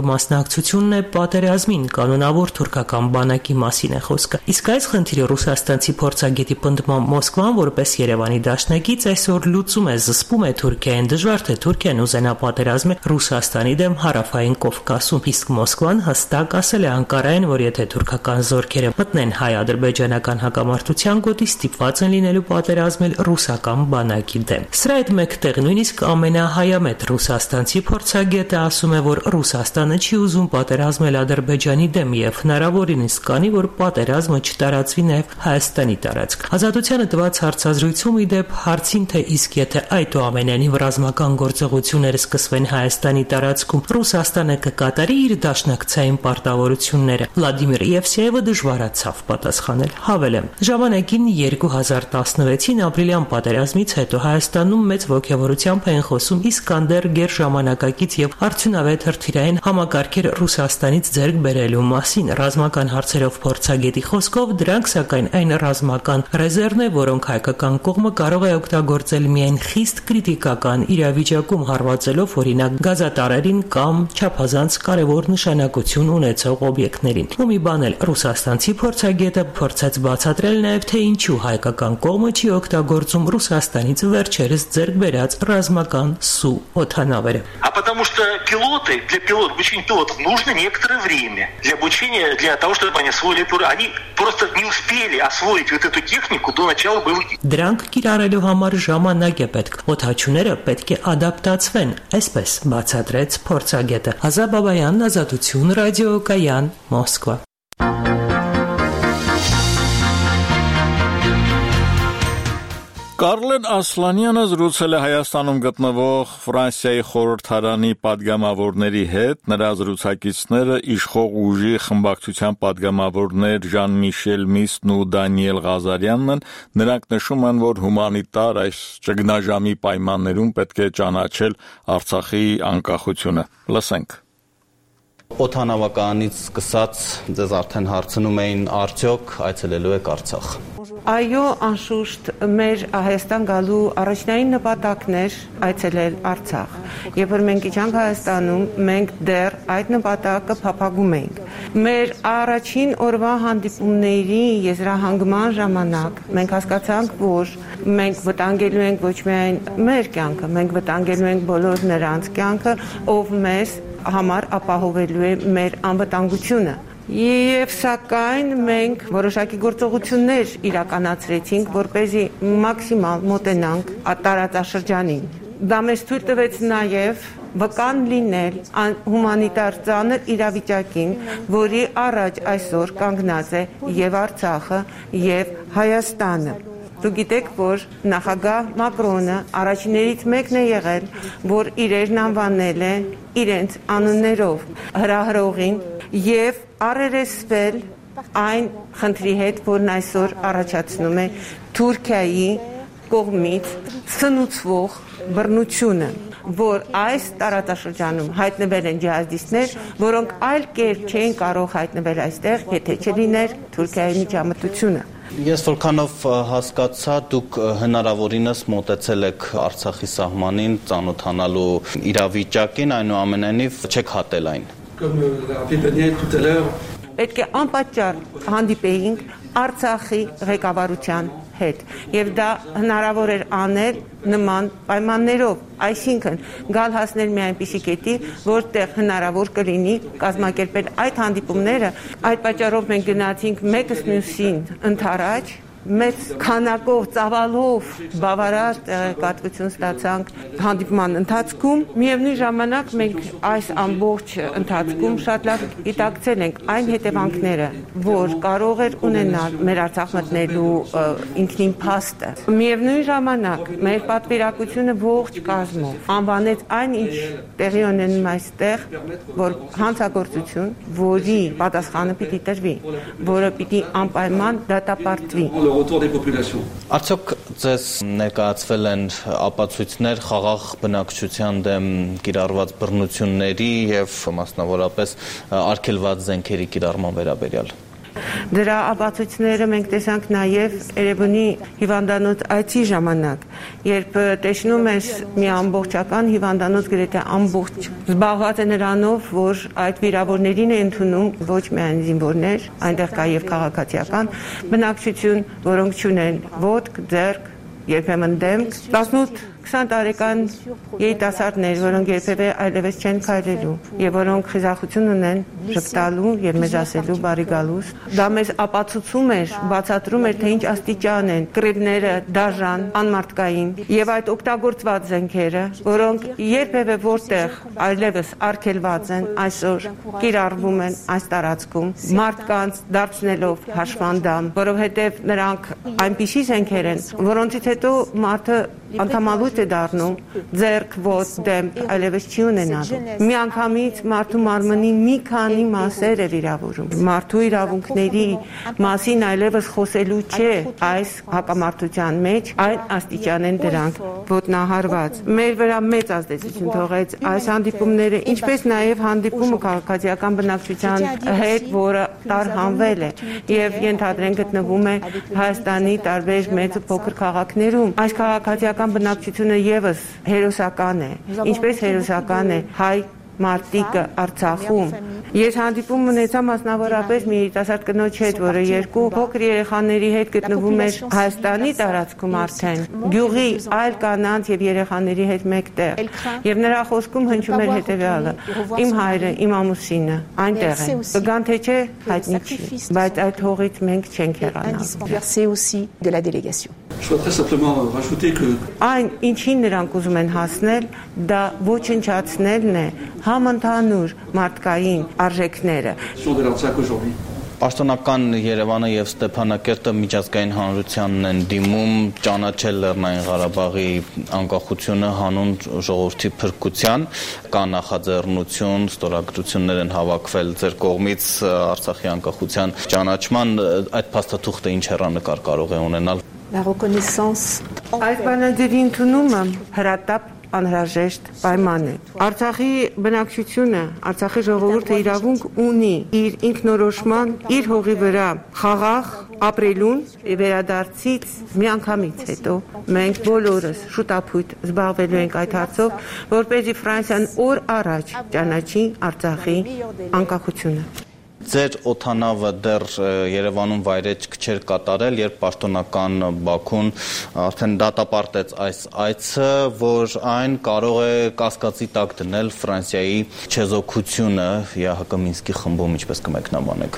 մասնակցությունն է պատերազմին, կանոնավոր թուրքական բանակի մասին է խոսքը։ Իսկ այս խնդիրը ռուսաստանցի փորձագետի պնդմամբ Մոսկվան որպես Երևանի դաշնակից այսօր լուծում է, զսպում է Թուրքիային, դժվար թե Թուրքիան ուզենա պատերազմել Ռուսաստանի դեմ հարավային Կովկասում, իսկ Մոսկվան հստակ ասել է Անկարային, որ եթե թուրքական զորքերը մտնեն հայ-ադրբեջանական հակամարտության գոտի, ստիպված են լինելու պատերազմել ռուսական բանակի դեմ։ Սրա հետ մեկտեղ նույնիսկ ամենահայամետ ռուսաստանցի փորձագետը ասում է, որ Ռուսաստանը չի ուզում պատերազմել Ադրբեջանի դեմ եւ հնարավորինս կանի, որ պատերազմը չտարածվի նաեւ Հայաստանի տարածք։ Ազատությանը տված հարցազրույցում ի դեպ հարցին, թե իսկ եթե այդուամենայնիվ ռազմական գործողությունները սկսվեն Հայաստանի տարածքում, Ռուսաստանը կկատարի իր դաշնակցային պարտավորությունները, Վլադիմիր Եվսեևը դժվարացավ պատասխանել, հավելեմ։ Ժամանակին 2016-ին ապրիլյան պատերազմից հետո Հայաստանում մեծ ոգևորությամբ են խոսում Իսկանդեր գերժամանակակից եւ արդյունավետ հրթիռային համակարգեր Ռուսաստանից ձեռք բերելու մասին։ Ռազմական հարցերով փորձագետի խոսքով դրանք սակայն այն ռազմական ռեզերվն է, որոնք հայկական կողմը կարող է օգտագործել միայն խիստ կրիտիկական իրավիճակում, հարվածելով օրինակ գազատարերին կամ չափազանց կարևոր նշանակություն ունեցող օբյեկտներին։ Ու մի բան էլ ռուսաստանցի փորձագետը փորձեց բացատրել նաեւ, թե ինչու հայկական կողմը չի օգտագործում Ռուսաստանից վերջերս ձեռք բերած ռազմական Սու օդանավերը։ Потому что обучение пилотов нужно некоторое время для обучения, для того, чтобы они освоили они просто не успели освоить вот эту технику до начала боевых действий. Դրանք կիրառելու համար ժամանակ է պետք։ Օդաչուները պետք է ադապտացվեն, այսպես բացատրեց փորձագետը։ Ազատ Բաբայան, Ազատություն ռադիոկայան, Մոսկվա։ Կարլեն Ասլանյանը զրուցել է Հայաստանում գտնվող Ֆրանսիայի խորհրդարանի падգամավորների հետ, նրա զրուցակիցները իշխող ուժի խմբակցության падգամավորներ Ժան-Միշել Միսն ու Դանիել Ղազարյանն են, նրանք նշում են, որ հումանիտար այս ճգնաժամի պայմաններում պետք է ճանաչել Արցախի անկախությունը։ Լսենք։ Օդանավականից սկսած ձեզ արդեն հարցնում էին արդյոք այցելելու եք Արցախ։ Այո, անշուշտ մեր Հայաստան գալու առաջնային նպատակն էր այցելել Արցախ։ Երբ որ մենք իջանք Հայաստանում, մենք դեռ այդ նպատակը փափագում էինք։ Մեր առաջին օրվա հանդիպումների եզրահանգման ժամանակ մենք հասկացանք, որ մենք վտանգելու ենք ոչ միայն մեր կյանքը, մենք վտանգելու ենք բոլոր նրանց կյանքը, ով մեզ համար ապահովելու է մեր անվտանգությունը։ Եվ սակայն մենք որոշակի գործողություններ իրականացրեցինք, որպեսզի մաքսիմալ մոտենանք տարածաշրջանին։ Դա մեզ թույլ տվեց նաև վկան լինել հումանիտար ծանր իրավիճակին, որի առաջ այսօր կանգնած է եւ Արցախը եւ Հայաստանը։ Դուք գիտեք, որ նախագահ Մակրոնը առաջիններից մեկն է եղել, որ իրերն անվանել է իրենց անուններով հրահրողին եւ առերեսվել այն խնդրի հետ, որն այսօր առաջացնում է Թուրքիայի կողմից սնուցվող բռնությունը, որ այս տարածաշրջանում հայտնվել են ջիհադիստներ, որոնք այլ կերպ չէին կարող հայտնվել այստեղ, եթե չլիներ Թուրքիայի միջամտությունը։ Ես որքանով հասկացա, դուք հնարավորինս մոտեցել եք Արցախի սահմանին, ծանոթանալու իրավիճակին, այնուամենայնիվ չեք հատել այն։ Պետք է անպատճառ հանդիպեինք Արցախի ղեկավարության հետ եւ դա հնարավոր էր անել նման պայմաններով, այսինքն գալ հասնել մի այնպիսի կետի, որտեղ հնարավոր կլինի կազմակերպել այդ հանդիպումները, այդ պատճառով մենք գնացինք մեկս մյուսին ընդառաջ, մեծ քանակով ծավալով բավարար տեղեկատվություն ստացանք հանդիպման ընթացքում, միևնույն ժամանակ մենք այս ամբողջ ընթացքում շատ լավ գիտակցել ենք այն հետևանքները, որ կարող էր ունենալ մեր Արցախ մտնելու ինքնին փաստը։ Միևնույն ժամանակ մեր պատվիրակությունը ողջ կազմով անվանեց այն, ինչ տեղի ունենում այստեղ, որ հանցագործություն, որի պատասխանը պիտի տրվի, որը պիտի անպայման դատապարտվի։ Արդյոք ձեզ ներկայացվել են ապացույցներ խաղաղ բնակչության դեմ կիրառված բռնությունների եւ մասնավորապես արգելված զենքերի կիրառման վերաբերյալ։ Դրա ապացույցները մենք տեսանք նաև Էրեբունի հիվանդանոց այցի ժամանակ, երբ տեսնում ես մի ամբողջական հիվանդանոց գրեթե ամբողջ զբաղված է նրանով, որ այդ վիրավորներին է ընդունում ոչ միայն զինվորներ, այնտեղ կա եւ քաղաքացիական բնակչություն, որոնք չունեն ոտք, ձեռք, երբեմն դեմք, 18-20 տարեկան երիտասարդներ, որոնք երբևէ այլևս չեն քայլելու եւ որոնք խիզախություն ունեն շփտալու եւ մեզ ասելու բարի գալուս։ Դա մեզ ապացուցում էր, բացատրում էր, թե ինչ աստիճան են կռիվները դաժան, անմարդկային եւ այդ օգտագործված զենքերը, որոնք երբևէ որտեղ այլևս արգելված են, այսօր կիրառվում են այս տարածքում, մարդկանց դարձնելով հաշվանդամ, որովհետեւ նրանք այնպիսի զենքեր են, որոնցից հետո մարդը անդամալույց է դառնում, ձեռք, ոտ, դեմք, այլևս չի ունենալու։ Միանգամից մարդու մարմնի մի քանի մասեր է վիրավորում։ Մարդու իրավունքների մասին այլևս խոսելու չէ այս հակամարտության մեջ, այն աստիճան են դրանք ոտնահարված։ Մեր վրա մեծ ազդեցություն թողեց այս հանդիպումները, ինչպես նաև հանդիպումը քաղաքացիական բնակչության հետ, որը տարհանվել է եւ ենթադրեն գտնվում է Հայաստանի տարբեր մեծ ու փոքր քաղաքներում։ Այս քաղաքացիական բնակչությունը եւս հերոսական է, ինչպես հերոսական է հայ մարտիկը Արցախում։ Ես հանդիպում ունեցա մասնավորապես մի երիտասարդ կնոջ հետ, որը երկու փոքր երեխաների հետ գտնվում էր Հայաստանի տարածքում արդեն, գյուղի այլ կանանց եւ երեխաների հետ մեկտեղ։ Եվ նրա խոսքում հնչում էր հետեւյալը. իմ հայրը, իմ ամուսինը այնտեղ են։ Կգան թե չէ, հայտնի չի, բայց այդ հողից մենք չենք հեռանալ։ Այն, ինչին նրանք ուզում են հասնել, դա ոչնչացնելն է համընդհանուր մարդկային արժեքները։ Պաշտոնական Երևանը եւ Ստեփանակերտը միջազգային հանրությանն են դիմում ճանաչել Լեռնային Ղարաբաղի անկախությունը հանուն ժողովրդի փրկության, կա նախաձեռնություն, ստորագրություններ են հավաքվել ձեր կողմից Արցախի անկախության ճանաչման, այդ փաստաթուղթը ինչ հեռանկար կարող է ունենալ։ Այս բանաձևի ընդունումը հրատապ անհրաժեշտ պայման է։ Արցախի բնակչությունը, Արցախի ժողովուրդը իրավունք ունի իր ինքնորոշման, իր հողի վրա խաղաղ ապրելուն վերադարձից միանգամից հետո մենք բոլորս շուտապույտ զբաղվելու ենք այդ հարցով, որպեսզի Ֆրանսիան օր առաջ ճանաչի Արցախի անկախությունը։ Ձեր օդանավը դեռ Երևանում վայրեջք չէր կատարել, երբ պաշտոնական Բաքուն արդեն դատապարտեց այս այցը, որ այն կարող է կասկածի տակ դնել Ֆրանսիայի չեզոքությունը ԵԱՀԿ Մինսկի խմբում, ինչպես կմեկնաբանեք։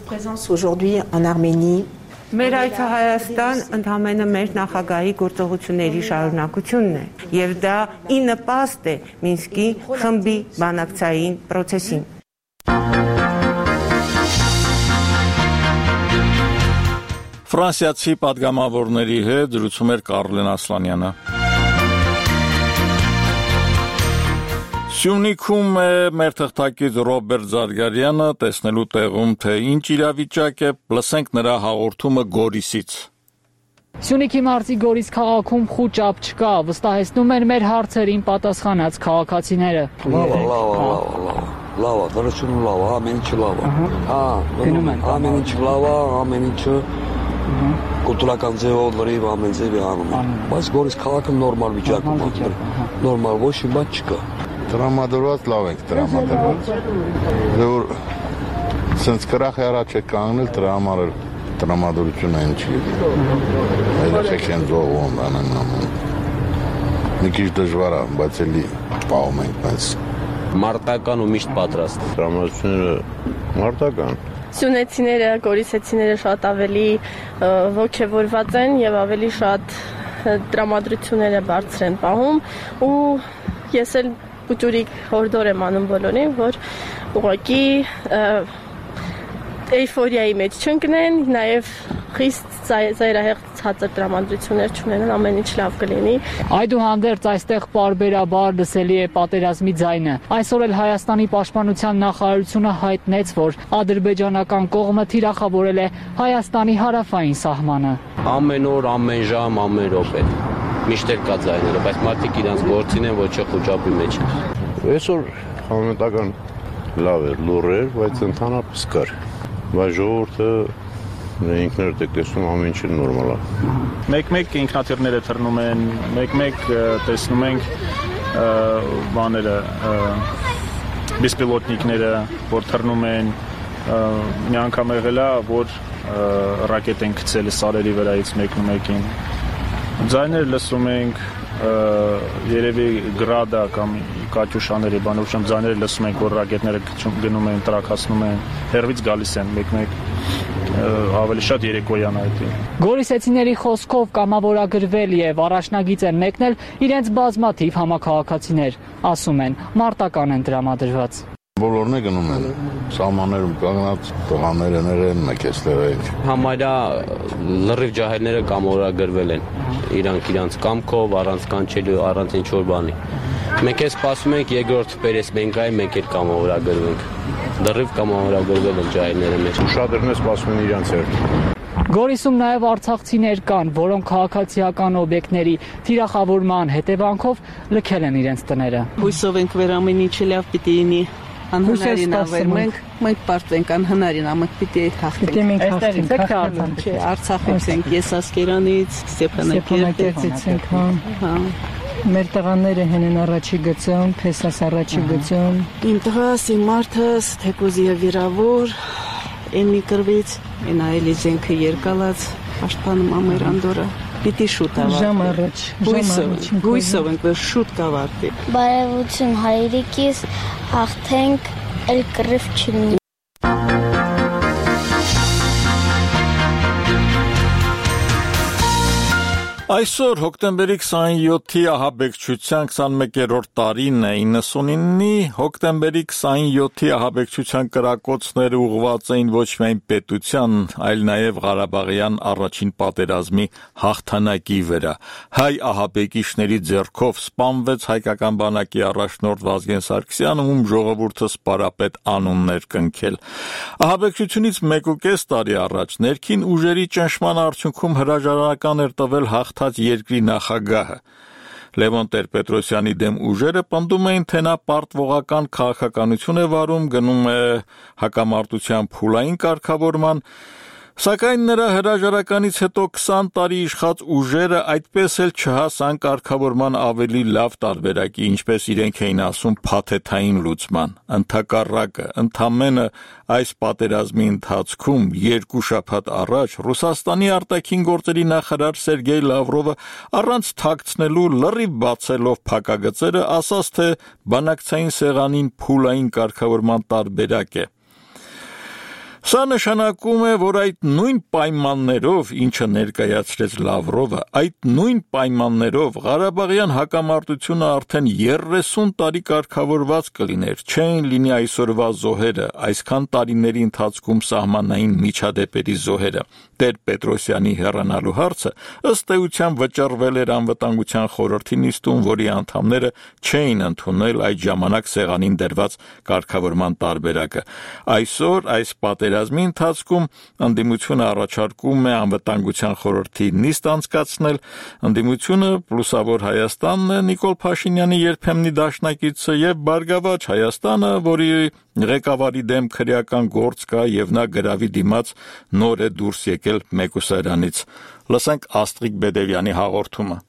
Մեր այցը Հայաստան ընդհանրապես մեր նախագահի գործողությունների շարունակությունն է, եւ դա ի նպաստ է Մինսկի խմբի բանակցային process-ին։ Ֆրանսիացի պատգամավորների հետ զրուցում էր Կարլեն Ասլանյանը։ Սյունիքում է մեր թղթակից Ռոբերտ Զարգարյանը, տեսնելու տեղում, թե ինչ իրավիճակ է, լսենք նրա հաղորդումը Գորիսից։ Սյունիքի մարզի Գորիս քաղաքում խուճապ չկա, վստահեցնում են մեր հարցերին պատասխանած քաղաքացիները։ Լավ, դրություն լավ, ամեն ինչ լավ։ Ամեն ինչ լավ, ամեն ինչը կուլտուրական ձևով լրիվ ամեն ձևի անում է։ Բայց Գորիս քաղաքը նորմալ վիճակում է, նորմալ ոչ մի բան չկա։ Տրամադրված լավ ենք տրամադրված։ Որ սենց կրախ առաջ է կանգնել, դրա համար տրամադրությունը այն չի։ Երեխեք են զողում անեն ամեն։ Մի քիչ դժվար է, բայց էլի պահում ենք մեզ։ Մարտական ու միշտ պատրաստ։ Տրամադրությունները մարտական։ Սյունեցիները, գորիսեցիները շատ ավելի ոգևորված են եւ ավելի շատ տրամադրությունները բարձր են պահում ու ես էլ փոքրիկ հորդոր եմ անում բոլորին, որ ուղղակի էյֆորիայի մեջ չընկնեն, նաև խիստ ծայրահեղ ցածր տրամադրություններ չունենան, ամեն ինչ լավ կլինի։ Այդուհանդերձ այստեղ պարբերաբար լսելի է պատերազմի ձայնը։ Այսօր էլ Հայաստանի պաշտպանության նախարարությունը հայտնեց, որ ադրբեջանական կողմը թիրախավորել է Հայաստանի հարավային սահմանը։ Ամեն օր, ամեն ժամ, ամեն րոպե միշտ էլ կա ձայները, բայց մարդիկ իրանց գործին են, ոչ է խոճապի մեջ։ Այսօր համեմատական լավ էր, լուր էր, բայց ընդհանրապես կար։ բայց ժողովուրդը ինքներդ եք տեսնում ամեն ինչ նորմալ է։ Մեկ-մեկ ինքնաթիռները թռնում են, մեկ-մեկ տեսնում ենք բաները բիսպիլոտնիկները, որ թռնում են, մի անգամ եղել է, որ ռակետ են գցել սարերի վրայից մեկին։ Ձայներ լսում ենք, երևի գրադա կամ կատյուշաների բանությամբ ձայներ լսում ենք, որ ռակետները գնում են, տրաքացնում են, հեռվից գալիս են մեկ-մեկ, ավելի շատ երեկոյան այդ։ Գորիսեցիների խոսքով կամավորագրվել եւ առաջնագիծ են մեկնել իրենց բազմաթիվ համաքաղաքացիներ, ասում են, մարտական են տրամադրված։ Բոլորն է գնում են, սահմաններում կանգնած տղաները ներեն, մեկեստերը ենք։ Համարյա լրիվ ջահելները կամավորագրվել են, իրանց կամքով, առանց կանչելու, առանց ինչ-որ բանի։ Մենք էլ սպասում ենք երկրորդ պերեսմենկայի մենք էլ կամավորագրվենք։ Լրիվ կամավորագրվել են ջահելները մեր։ Ուշադրն է սպասում են իրանց հետ։ Գորիսում նաև արցախցիներ կան, որոնք քաղաքացիական օբյեկտների թիրախավորման հետևանքով լքել են իրենց տները։ Հույսով ենք որ ամեն ինչը լավ պիտի լինի։ Անհնարին ավեր մենք պարտենք անհնարին ամենք պիտի հաղթենք։ Արցախից ենք, ես Ասկերանից, Ստեփանակերտից ենք, հա։ Մեր տղաները հենեն առաջի գծում, փեսաս առաջի գծում։ Իմ տղաս, իմ մարդս, թեկուզ եւ վիրավոր, եմի կրվից, այնայելի զենքը երկալած, պաշտպանում ամեր անդորը։ Պիտի շուտ ավարտի։ Ժամ առաջ, հույսով ենք, որ շուտ կավարտի։ Բարևություն հայրիկիս, հաղթենք, էլ կռիվ չլինի։ Այսօր հոկտեմբերի 27-ի ահաբեկչության 21-րդ տարին է, 99-ի հոկտեմբերի 27-ի ահաբեկչության կրակոցները ուղղված էին ոչ միայն պետության, այլ նաև Ղարաբաղյան առաջին պատերազմի հաղթանակի վրա։ Հայ ահաբեկիչների ձեռքով սպանվեց հայկական բանակի առաջնորդ Վազգեն Սարգսյանը, ում ժողովուրդը սպարապետ անուններ կնքել։ Ահաբեկչությունից 1.5 տարի առաջ ներքին ուժերի ճնշման արդյունքում հրաժարական էր տվել երկրի նախագահը։ Լևոն Տեր-Պետրոսյանի դեմ ուժերը պնդում էին, թե նա պարտվողական քաղաքականություն է վարում, գնում է հակամարտության փուլային կարգավորման, սակայն նրա հրաժարականից հետո 20 տարի իշխած ուժերը այդպես էլ չհասան կարգավորման ավելի լավ տարբերակի, ինչպես իրենք էին ասում, փաթեթային լուծման։ Ընդհակառակը, ընդամենը այս պատերազմի ընթացքում 2 շաբաթ առաջ Ռուսաստանի արտաքին գործերի նախարար Սերգեյ Լավրովը առանց թաքցնելու լրիվ բացելով փակագծերը ասաց, թե բանակցային սեղանին փուլային կարգավորման տարբերակ է։ Սա նշանակում է, որ այդ նույն պայմաններով, ինչը ներկայացրեց Լավրովը, այդ նույն պայմաններով Ղարաբաղյան հակամարտությունը արդեն 30 տարի կարգավորված կլիներ, չէին լինի այսօրվա զոհերը, այսքան տարիների ընթացքում սահմանային միջադեպերի զոհերը։ Տեր-Պետրոսյանի հեռանալու հարցը ըստ էության վճռվել էր անվտանգության խորհրդի նիստում, որի անդամները չէին ընդունել այդ ժամանակ սեղանին դրված կարգավորման տարբերակը։ Այսօր այս պատերազմի ընթացքում ընդդիմությունը առաջարկում է անվտանգության խորհրդի նիստ անցկացնել։ Ընդդիմությունը Պլուսավոր Հայաստանն է, Նիկոլ Փաշինյանի երբեմնի դաշնակիցը, եւ Բարգավաճ Հայաստանը, որի ղեկավարի դեմ քրեական գործ կա եւ նա գրավի դիմաց նոր է դուրս եկել մեկուսարանից։ Լսենք Աստրիկ Բեդևյանի հաղորդումը։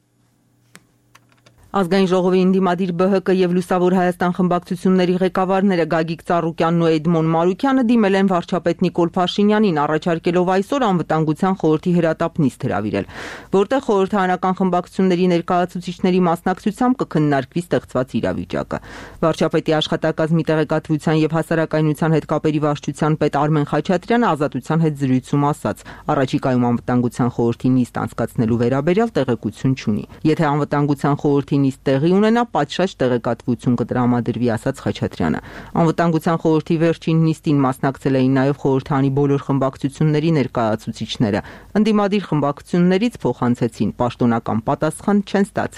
Ազգային ժողովի ընդդիմադիր ԲՀԿ եւ Լուսավոր Հայաստան խմբակցությունների ղեկավարները Գագիկ Ծառուկյանն ու Էդմոն Մարուկյանը դիմել են վարչապետ Նիկոլ Փաշինյանին, առաջարկելով այսօր անվտանգության խորհրդի հրատապ նիստ հրավիրել, որտեղ խորհրդարանական խմբակցությունների ներկայացուցիչների մասնակցությամբ կքննարկվի ստեղծված իրավիճակը։ Վարչապետի աշխատակազմի տեղեկատվության եւ հասարակայնության հետ կապերի վարչության պետ Արմեն Խաչատրյանը Ազատության հետ զրույցում ասաց. առաջիկայում անվտանգության խորհրդի նիստ անցկացնելու վերաբերյալ տեղեկություն չունի։ Եթե անվտանգության խորհրդի նիստ տեղի ունենա, պատշաճ տեղեկատվություն կտրամադրվի, ասաց Խաչատրյանը։ Անվտանգության խորհրդի վերջին նիստին մասնակցել էին նաև խորհրդանի բոլոր խմբակցությունների ներկայացուցիչները։ Ընդդիմադիր խմբակցություններից փոխանցեցին, պաշտոնական պատասխան չեն ստացել։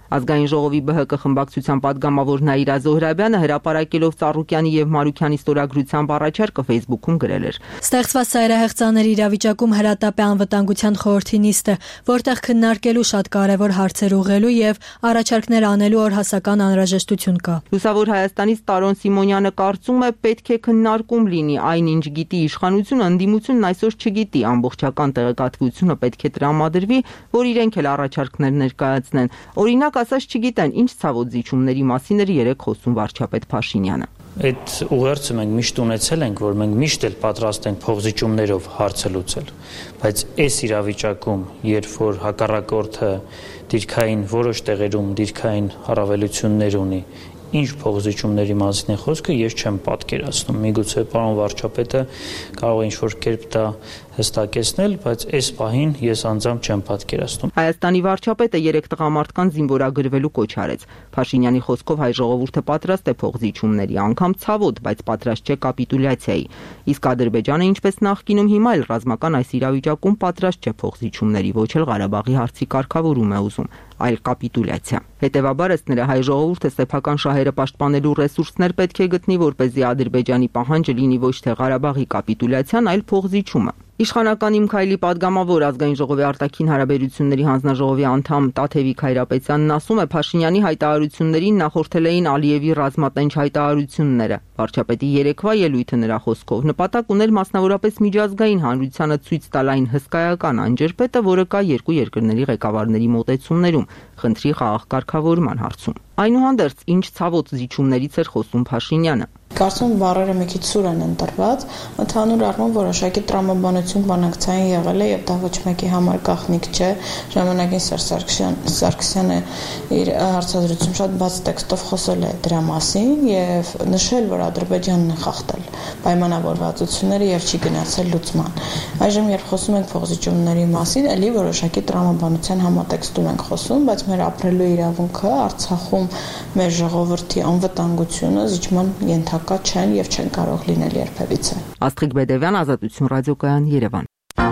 Ազգային ժողովի ԲՀԿ խմբակցության պատգամավոր Նաիրա Զոհրաբյանը հրապարակելով Ծառուկյանի եւ Մարուկյանի ստորագրությամբ առաջարկը Facebook-ում գրել էր. Ստեղծված ծայրահեղձանների իրավիճակում հրատապ է անվտանգության խորհրդի նիստը, որտեղ քննարկելու շատ կարևոր հարցեր ուղղելու եւ առաջարկներ անելու օրհասական անհրաժեշտություն կա։ Լուսավոր Հայաստանից Տարոն Սիմոնյանը կարծում է պետք է քննարկում լինի այնինչ գիտի իշխանությունը, ընդդիմությունն այսօր չգիտի, ամբողջական տեղեկատվությունը պետք է տրամադրվի, որ իրենք էլ առաջարկներ ներկայացնեն։ Օրինակ ասած չգիտեն ինչ ցավոտ զիջումների մասին էր երեք խոսում վարչապետ Փաշինյանը։ Այդ ուղերձը մենք միշտ ունեցել ենք, որ մենք միշտ էլ պատրաստ ենք փոխզիջումներով հարցը լուծել, բայց այս իրավիճակում, երբ որ հակառակորդը դիրքային որոշ տեղերում դիրքային առավելություններ ունի, ինչ փոխզիջումների մասին է խոսքը, ես չեմ պատկերացնում։ Միգուցե պարոն վարչապետը կարող է ինչ-որ կերպ դա հստակեցնել, բայց այս պահին ես անձամբ չեմ պատկերացնում։ Հայաստանի վարչապետը 3 տղամարդկանց զինվորագրվելու կոչ արեց։ Փաշինյանի խոսքով հայ ժողովուրդը պատրաստ է փոխզիջումների, անգամ ցավոտ, բայց պատրաստ չէ կապիտուլյացիայի։ Իսկ Ադրբեջանը, ինչպես նախկինում, հիմա էլ ռազմական այս իրավիճակում պատրաստ չէ փոխզիջումների, ոչ էլ Ղարաբաղի հարցի կարգավորում է ուզում, այլ կապիտուլյացիա։ Հետևաբար ըստ նրա հայ ժողովուրդը սեփական շահերը պաշտպանելու ռեսուրսներ պետք է գտնի, որպեսզի Ադրբեջանի պահանջը լինի ոչ թե Ղարաբաղի կապիտուլյացիան, այլ փոխզիջումը։ Իշխանական Իմ Քայլի պատգամավոր Ազգային ժողովի արտաքին հարաբերությունների հանձնաժողովի անդամ Տաթևիկ Հայրապետյանն ասում է, Փաշինյանի հայտարարություններին նախորդել էին Ալիևի ռազմատենչ հայտարարությունները։ Վարչապետի երեկվա ելույթը նրա խոսքով նպատակ ուներ մասնավորապես միջազգային հանրությանը ցույց տալ այն հսկայական անջրպետը, որը կա երկու երկրների ղեկավարների մոտեցումներում, խնդրի խաղաղ կարգավորման հարցում։ Այնուհանդերձ, ինչ ցավոտ զիջումներից էր խոսում Փաշինյանը։ Կարծում եմ բառերը մի քիչ սուր են ընտրված, ընդհանուր առմամբ որոշակի տրամաբանություն բանակցային եղել է եւ դա ոչ մեկի համար գաղտնիք չէ։ Ժամանակին Սերժ Սարգսյանը իր հարցազրույցում շատ բաց տեքստով խոսել է դրա մասին եւ նշել, որ Ադրբեջանն է խախտել պայմանավորվածությունները եւ չի գնացել լուծման։ Այժմ երբ խոսում ենք փոխզիջումների մասին, ելի որոշակի տրամաբանության համատեքստում ենք խոսում, բայց մեր ապրելու իրավունքը Արցախում մեր ժողովրդի անվտանգությունը զիջման ենթակա չեն եւ չեն կարող լինել երբևիցե։ Աստղիկ Բեդևյան, Ազատություն ռադիոկայան, Երևան։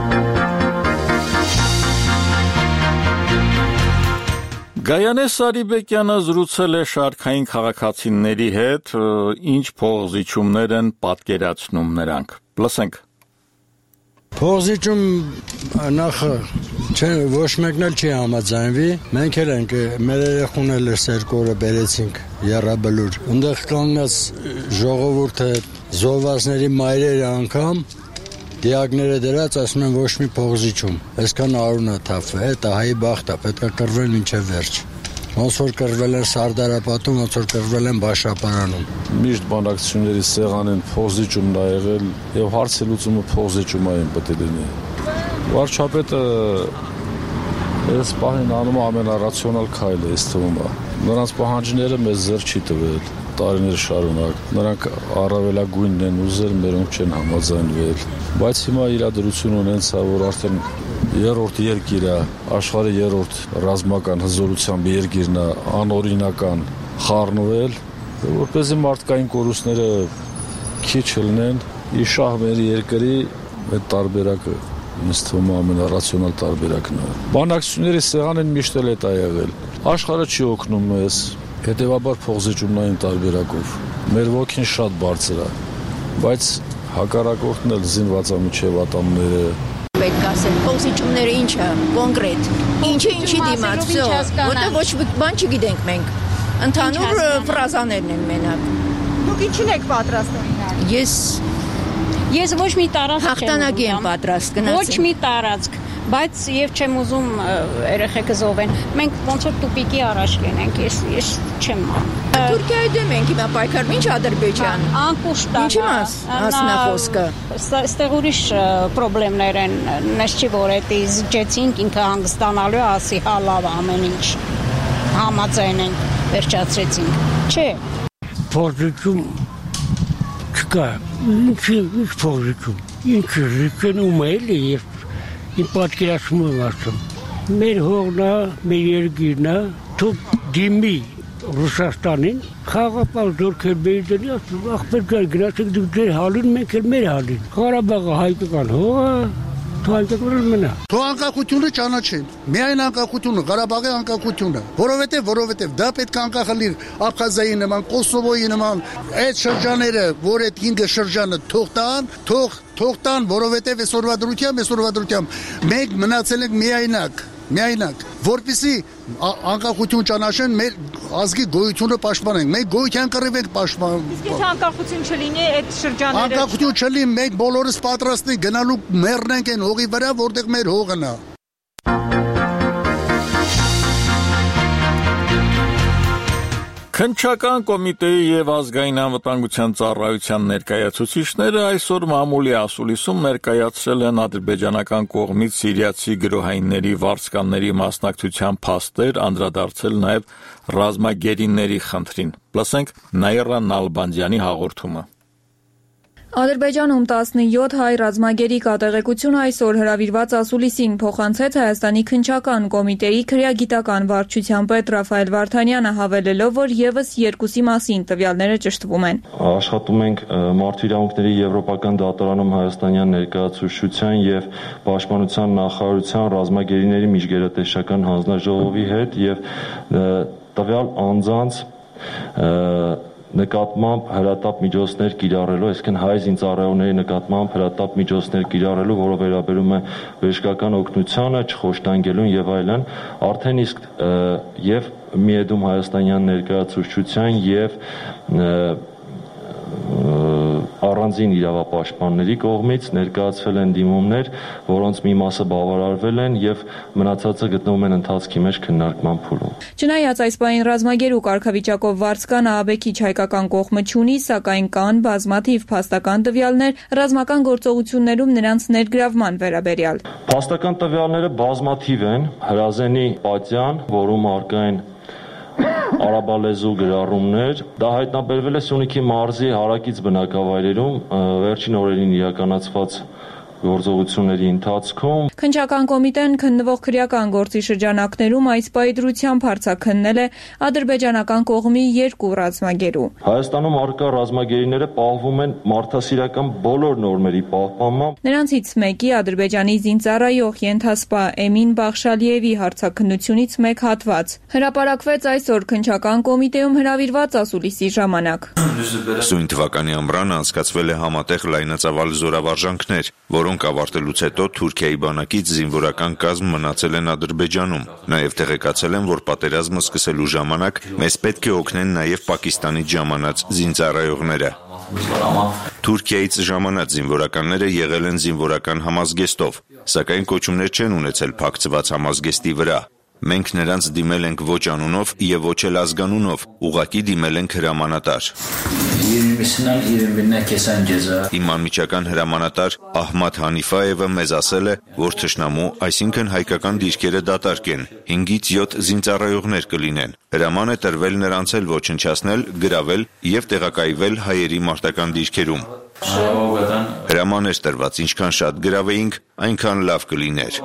Գայանե Սարիբեկյանը զրուցել է շարքային քաղաքացիների հետ, ինչ փոխզիջումներ են պատկերացնում նրանք։ Լսենք։ Փոխզիջում նախ ոչ մեկն էլ չի համաձայնվի, մենք էլ ենք մեր երեխուն էլ երկու օրը բերեցինք Եռաբլուր, այնտեղ կանգնած ժողովուրդը զոհվածների մայրերը անգամ դիակները դրած ասում են ոչ մի փոխզիջում, այսքան արունա թափվի, դա հայի բախտ է, պետք է կռվել մինչև վերջ։ Ոնց որ կռվել են Սարդարապատում, ոնց որ կռվել են Բաշապարանում։ Միշտ բանակցությունների սեղանին փոխզիջումն ա եղել եւ հարցի լուծումը փոխզիջումային պետք է լինի։ Վարչապետը այս պահին անում ամենառացիոնալ քայլը, ըստ թվում է։ Նրանց պահանջները մեզ զեր չի տվել տարիներ շարունակ։ Նրանք առավելագույնն են ուզել, մերոնք չեն համաձայնվել։ Բայց հիմա իրադրություն ունեցա, որ արդեն երրորդ երկիրը, աշխարհի երրորդ ռազմական հզորությամբ երկիրն է անօրինական խառնվել, որպեսզի մարդկային կորուստները քիչ լինեն, իշահ մեր երկրի այդ տարբերակը ինձ թվում է ամենառացիոնալ տարբերակն է։ Բանակցությունների սեղանին միշտ էլ է եղել։ Աշխարհը չի օգնում մեզ, հետևաբար փոխզիջումնային տարբերակով։ Մեր ոգին շատ բարձր է, բայց հակառակորդն էլ զինված է միջև ատամները։ Պետք է ասել, փոխզիջումները ինչ է, կոնկրետ։ Ինչի դիմաց, որտեղ ոչ բան չգիտենք մենք։ Ընդհանուր ֆրազաներն են մենակ։ Դուք ինչին եք պատրաստ օրինակ։ Ես ոչ մի տարածք հաղթանակի եմ պատրաստ գնացել։ Ոչ մի տարածք, բայց եւ չեմ ուզում երեխեքը զոհվեն։ Մենք ոնց որ տուպիկի առաջ կենենք, ես չեմ։ Թուրքիայի դեմ ենք հիմա պայքարում, ինչ Ադրբեջան։ Անկուշտ է։ Ինչի մասն է խոսքը։ Այստեղ ուրիշ խնդիրներ են, նես չի որ էդի զջեցինք ինքը հանգստանալու է, ասի հա լավ ամեն ինչ համաձայնենք, վերջացրեցինք։ Չէ։ Փոխզիջում չկա։ Ինչ փոխզիջում։ Ինչ զիջում է եւ իմ պատկերացում եմ ասում։ Մեր հողն է, մեր երկիրն է, թող դիմի Ռուսաստանին, խաղապահ զորքեր բերդանի, ասում ախպեր գնացեք դուք ձեր հալին, մենք էլ մեր հալին։ Ղարաբաղը հայկական հող է, Թող այնտեղ մնա։ Թող անկախությունը ճանաչեն։ Միայն անկախությունը, Ղարաբաղի անկախությունը, որովհետև դա պետք է անկախ լինի Աբխազիայի նման, Կոսովոյի նման, այդ շրջանները, որ այդ 5 շրջանը թող տան, որովհետև այսօրվա դրությամբ մենք մնացել ենք միայնակ, որպեսզի անկախություն ճանաչեն, մեր ազգի գոյությունը պաշտպանենք, մենք գոյության կռիվ ենք պաշտպանում։ Իսկ եթե անկախություն չլինի այդ շրջանները։ Անկախություն չլինի, մենք բոլորս պատրաստ ենք գնալու մեռնենք այն հողի վրա, որտեղ մեր հողն է։ Քննչական կոմիտեի եւ ազգային անվտանգության ծառայության ներկայացուցիչները այսօր մամուլի ասուլիսում ներկայացրել են ադրբեջանական կողմից սիրիացի գրոհայինների վարձկանների մասնակցության փաստեր, անդրադարձել նաեւ ռազմագերիների խնդրին։ Լսենք Նաիրա Նալբանդյանի հաղորդումը։ Ադրբեջանում 17 հայ ռազմագերի կատեղեկությունը այսօր հրավիրված ասուլիսին փոխանցեց Հայաստանի քննչական կոմիտեի քրեագիտական վարչության պետ Ռաֆայել Վարդանյանը, հավելելով, որ եւս 2-ի մասին տվյալները ճշտվում են։ Աշխատում ենք Մարդու իրավունքների եվրոպական դատարանում հայաստանյան ներկայացուցչության եւ պաշտպանության նախարարության ռազմագերիների միջգերատեսչական հանձնաժողովի հետ եւ տվյալ անձանց նկատմամբ հրատապ միջոցներ կիրառելու, այսինքն հայ զինծառայողների նկատմամբ հրատապ միջոցներ կիրառելու, որը վերաբերում է բժշկական օգնությանը, չխոշտանգելուն եւ այլն, արդեն իսկ եւ միեդում հայաստանյան ներկայացուցչության եւ առանձին իրավապաշտպանների կողմից ներկայացվել են դիմումներ, որոնց մի մասը բավարարվել են եւ մնացածը գտնվում են ընթացքի մեջ քննարկման փուլում։ Չնայած այս պահին ռազմագեր ու կարգավիճակով վարձկան ահաբեկիչ հայկական կողմը չունի, սակայն կան բազմաթիվ փաստական տվյալներ ռազմական գործողություններում նրանց ներգրավման վերաբերյալ։ Փաստական տվյալները բազմաթիվ են, հրազենի պատյան, որում առկա են արաբալեզու գրառումներ, դա հայտնաբերվել է Սյունիքի մարզի հարակից բնակավայրերում վերջին օրերին իրականացված գործողությունների ընթացքում։ Քննչական կոմիտեն քննվող քրեական գործի շրջանակներում այս պայդրությամբ հարցաքննել է ադրբեջանական կողմի 2 ռազմագերու։ Հայաստանում առկա ռազմագերիները պահվում են մարդասիրական բոլոր նորմերի պահպանմամբ։ Նրանցից մեկի Ադրբեջանի զինծառայող ենթասպա Էմին Բախշալիևի հարցաքննությունից մեկ հատված հրապարակվեց այսօր քննչական կոմիտեում հրավիրված ասուլիսի ժամանակ։ Սույն թվականի ամռանը անցկացվել է համատեղ լայնածավալ զորավարժանքներ, որոնք ավարտելուց հետո Թուրքիայի բանակից զինվորական կազմ մնացել են Ադրբեջանում։ Նաև տեղեկացել են, որ պատերազմը սկսելու ժամանակ մեզ պետք է օգնեն նաև Պակիստանից ժամանած զինծառայողները։ Թուրքիայից ժամանած զինվորականները եղել են զինվորական համազգեստով, սակայն կոչումներ չեն ունեցել փակցված համազգեստի վրա։ Մենք նրանց դիմել ենք ոչ անունով եւ ոչ էլ ազգանունով, ուղղակի դիմել ենք հրամանատար։ Իմ անմիջական հրամանատար Ահմադ Հանիֆայևը մեզ ասել է, որ թշնամու, այսինքն հայկական դիրքերը դատարկ են, 5-ից 7 զինծառայողներ կլինեն։ Հրաման է տրվել նրանց էլ ոչնչացնել, գրավել եւ տեղակայվել հայերի մարտական դիրքերում։ Հրաման էր տրված, ինչքան շատ գրավեինք, այնքան լավ կլիներ։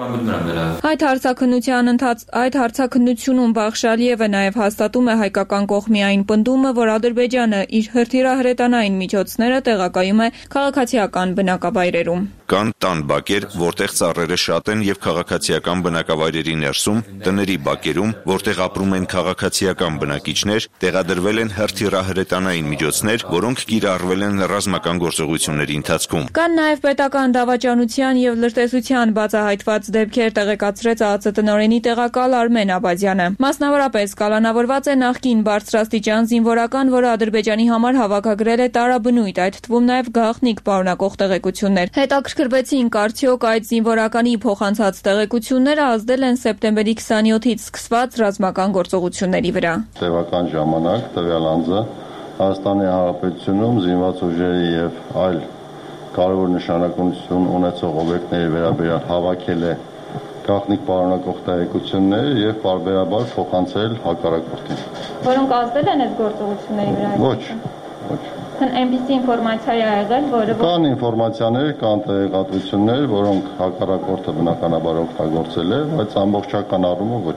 Այդ հարցաքննությունում Բախշալիևը նաև հաստատում է հայկական կողմի այն պնդումը, որ Ադրբեջանը իր հրթիռահրետանային միջոցները տեղակայում է քաղաքացիական բնակավայրերում։ Կան տան բակեր, որտեղ ծառերը շատ են եւ քաղաքացիական բնակավայրերի ներսում, տների բակերում, որտեղ ապրում են քաղաքացիական բնակիչներ, տեղադրվել են հրթիռահրետանային միջոցներ, որոնք կիրառվել են ռազմական գործողությունների ընթացքում։ Կան նաև պետական դավաճանության եւ լրտեսության բացահայտված դեպքեր, տեղեկացրեց ԱԱԾ տնօրենի տեղակալ Արմեն Աբազյանը։ Մասնավորապես կալանավորված է նախկին բարձրաստիճան զինվորական, որը Ադրբեջանի համար հավաքագրել է տարաբնույթ, այդ թվում նաև գաղտնիք պարունակող տեղեկություններ։ Հետաքրքրվեցինք, արդյոք այդ զինվորականի փոխանցած տեղեկությունները ազդել են սեպտեմբերի 27-ից սկսված ռազմական գործողությունների վրա։ Տևական ժամանակ տվյալ անձը Հայաստանի Հանրապետությունում զինված ուժերի եւ այլ կարևոր նշանակություն ունեցող օբյեկտների վերաբերյալ հավաքել է գաղտնիք պարունակող տեղեկություններ եւ բարբերաբար փոխանցել հակառակորդին։ Որոնք ազդել են այդ գործողությունների վրա։ Ոչ։ Այնպիսի ինֆորմացիա է եղել, որը կան ինֆորմացիաներ, կան տեղեկատվություններ, որոնք հակառակորդը բնականաբար օգտագործել է, բայց ամբողջական առումով ոչ։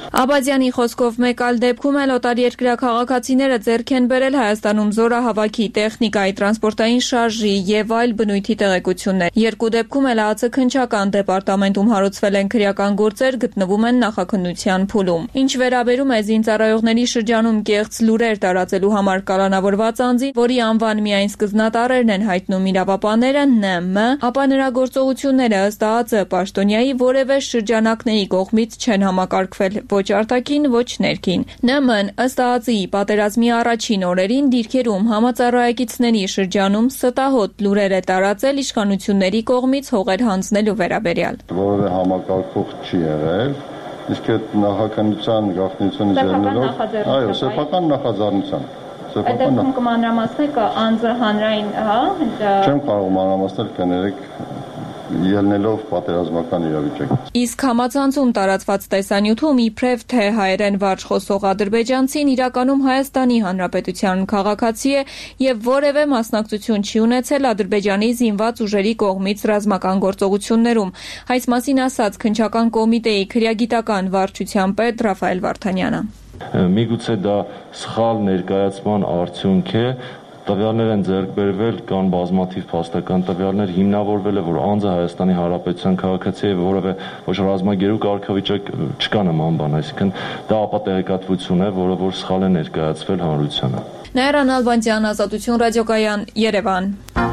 Աբադյանի խոսքով մեկ այլ դեպքում էլ օտարերկրյա քաղաքացիները ձեռք են բերել Հայաստանում զորահավաքի, տեխնիկայի, տրանսպորտային շարժի եւ այլ բնույթի տեղեկություններ։ Երկու դեպքում էլ ԱԱՑ քննչական դեպարտամենտում հարուցվել են քրեական գործեր, գտնվում են նախաքննության փուլում։ Ինչ վերաբերում է զինծառայողների շրջանում կեղծ լուրեր տարածելու համար կալանավորված անձին, որի անվան միայն սկզբնատառերն են հայտնում իրավապանները, ՆՄ, ապա նրա գործողությունները ըստ ԱԱՑ պաշտոնյայի որևէ շրջանակների կողմից չեն համակարգվել ոչ արտաքին, ոչ ներքին։ ՆՄ-ն ըստ ԱԱՑ-ի պատերազմի առաջին օրերին դիրքերում համածառայակիցների շրջանում ստահոդ լուրեր է տարածել իշխանությունների կողմից հողեր հանձնելու վերաբերյալ։ Որևէ համակարգող չի եղել, իսկ այդ նախաքննության գաղտնիությունից ելնելով, այո, սեփական նախաձեռնության։ Այդ դեպքում կմանրամասնեք անձը հանրային, հա? Չեմ կարող մանրամասնել, կներեք ելնելով պատերազմական իրավիճակ։ Իսկ համացանցում տարածված տեսանյութում իբրև թե հայերեն վարժ խոսող ադրբեջանցին իրականում Հայաստանի Հանրապետության քաղաքացի է եւ որևէ մասնակցություն չի ունեցել Ադրբեջանի զինված ուժերի կողմից ռազմական գործողություններում։ Այս մասին ասաց քննչական կոմիտեի քրեագիտական վարչության պետ Ռաֆայել Վարդանյանը։ Միգուցե դա սխալ ներկայացման արդյունք է, տվյալներ են ձեռք բերվել, կան բազմաթիվ փաստական տվյալներ, հիմնավորվել է, որ անձը Հայաստանի Հանրապետության քաղաքացի է, որևէ ոչ ռազմագերու կարգավիճակ չկա նման բան, այսինքն դա ապատեղեկատվություն է, որը որ սխալ է ներկայացվել հանրությանը։ Նաիրա Նալբանդյան, Ազատություն ռադիոկայան, Երևան։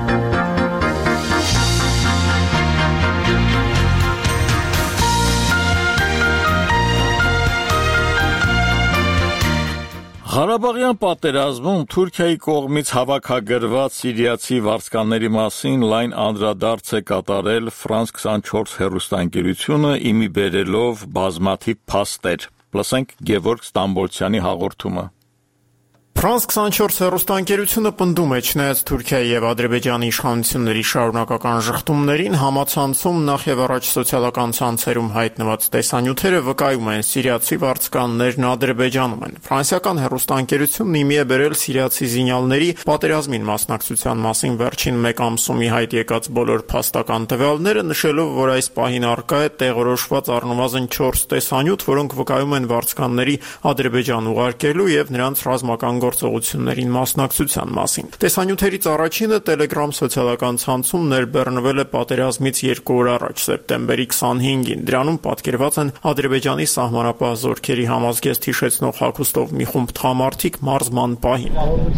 Ղարաբաղյան պատերազմում Թուրքիայի կողմից հավաքագրված սիրիացի վարձկանների մասին լայն անդրադարձ է կատարել France 24 հեռուստաընկերությունը, իմի բերելով բազմաթիվ փաստեր։ Լսենք Գևորգ Ստամբոլցյանի հաղորդումը։ France 24 հեռուստաընկերությունը պնդում է, չնայած Թուրքիայի եւ Ադրբեջանի իշխանությունների շարունակական ժխտումներին, համացանցում նախ եւ առաջ սոցիալական ցանցերում հայտնված տեսանյութերը վկայում են սիրիացի վարձկաններն Ադրբեջանում են։ Ֆրանսիական հեռուստաընկերությունն իմի է բերել սիրիացի զինյալների պատերազմին մասնակցության մասին վերջին մեկ ամսում ի հայտ եկած բոլոր փաստական տվյալները, նշելով, որ այս պահին առկա է տեղորոշված առնվազն 4 տեսանյութ, որոնք վկայում են վարձկանների Ադրբեջան ուղարկելու եւ նրանց ռազմական գործողություններին մասնակցության մասին։ Տեսանյութերից առաջինը Telegram սոցիալական ցանցում ներբեռնվել է պատերազմից 2 օր առաջ, սեպտեմբերի 25-ին։ Դրանում պատկերված են Ադրբեջանի սահմանապահ զորքերի համազգեստ հիշեցնող հագուստով մի խումբ տղամարդիկ մարզման պահին։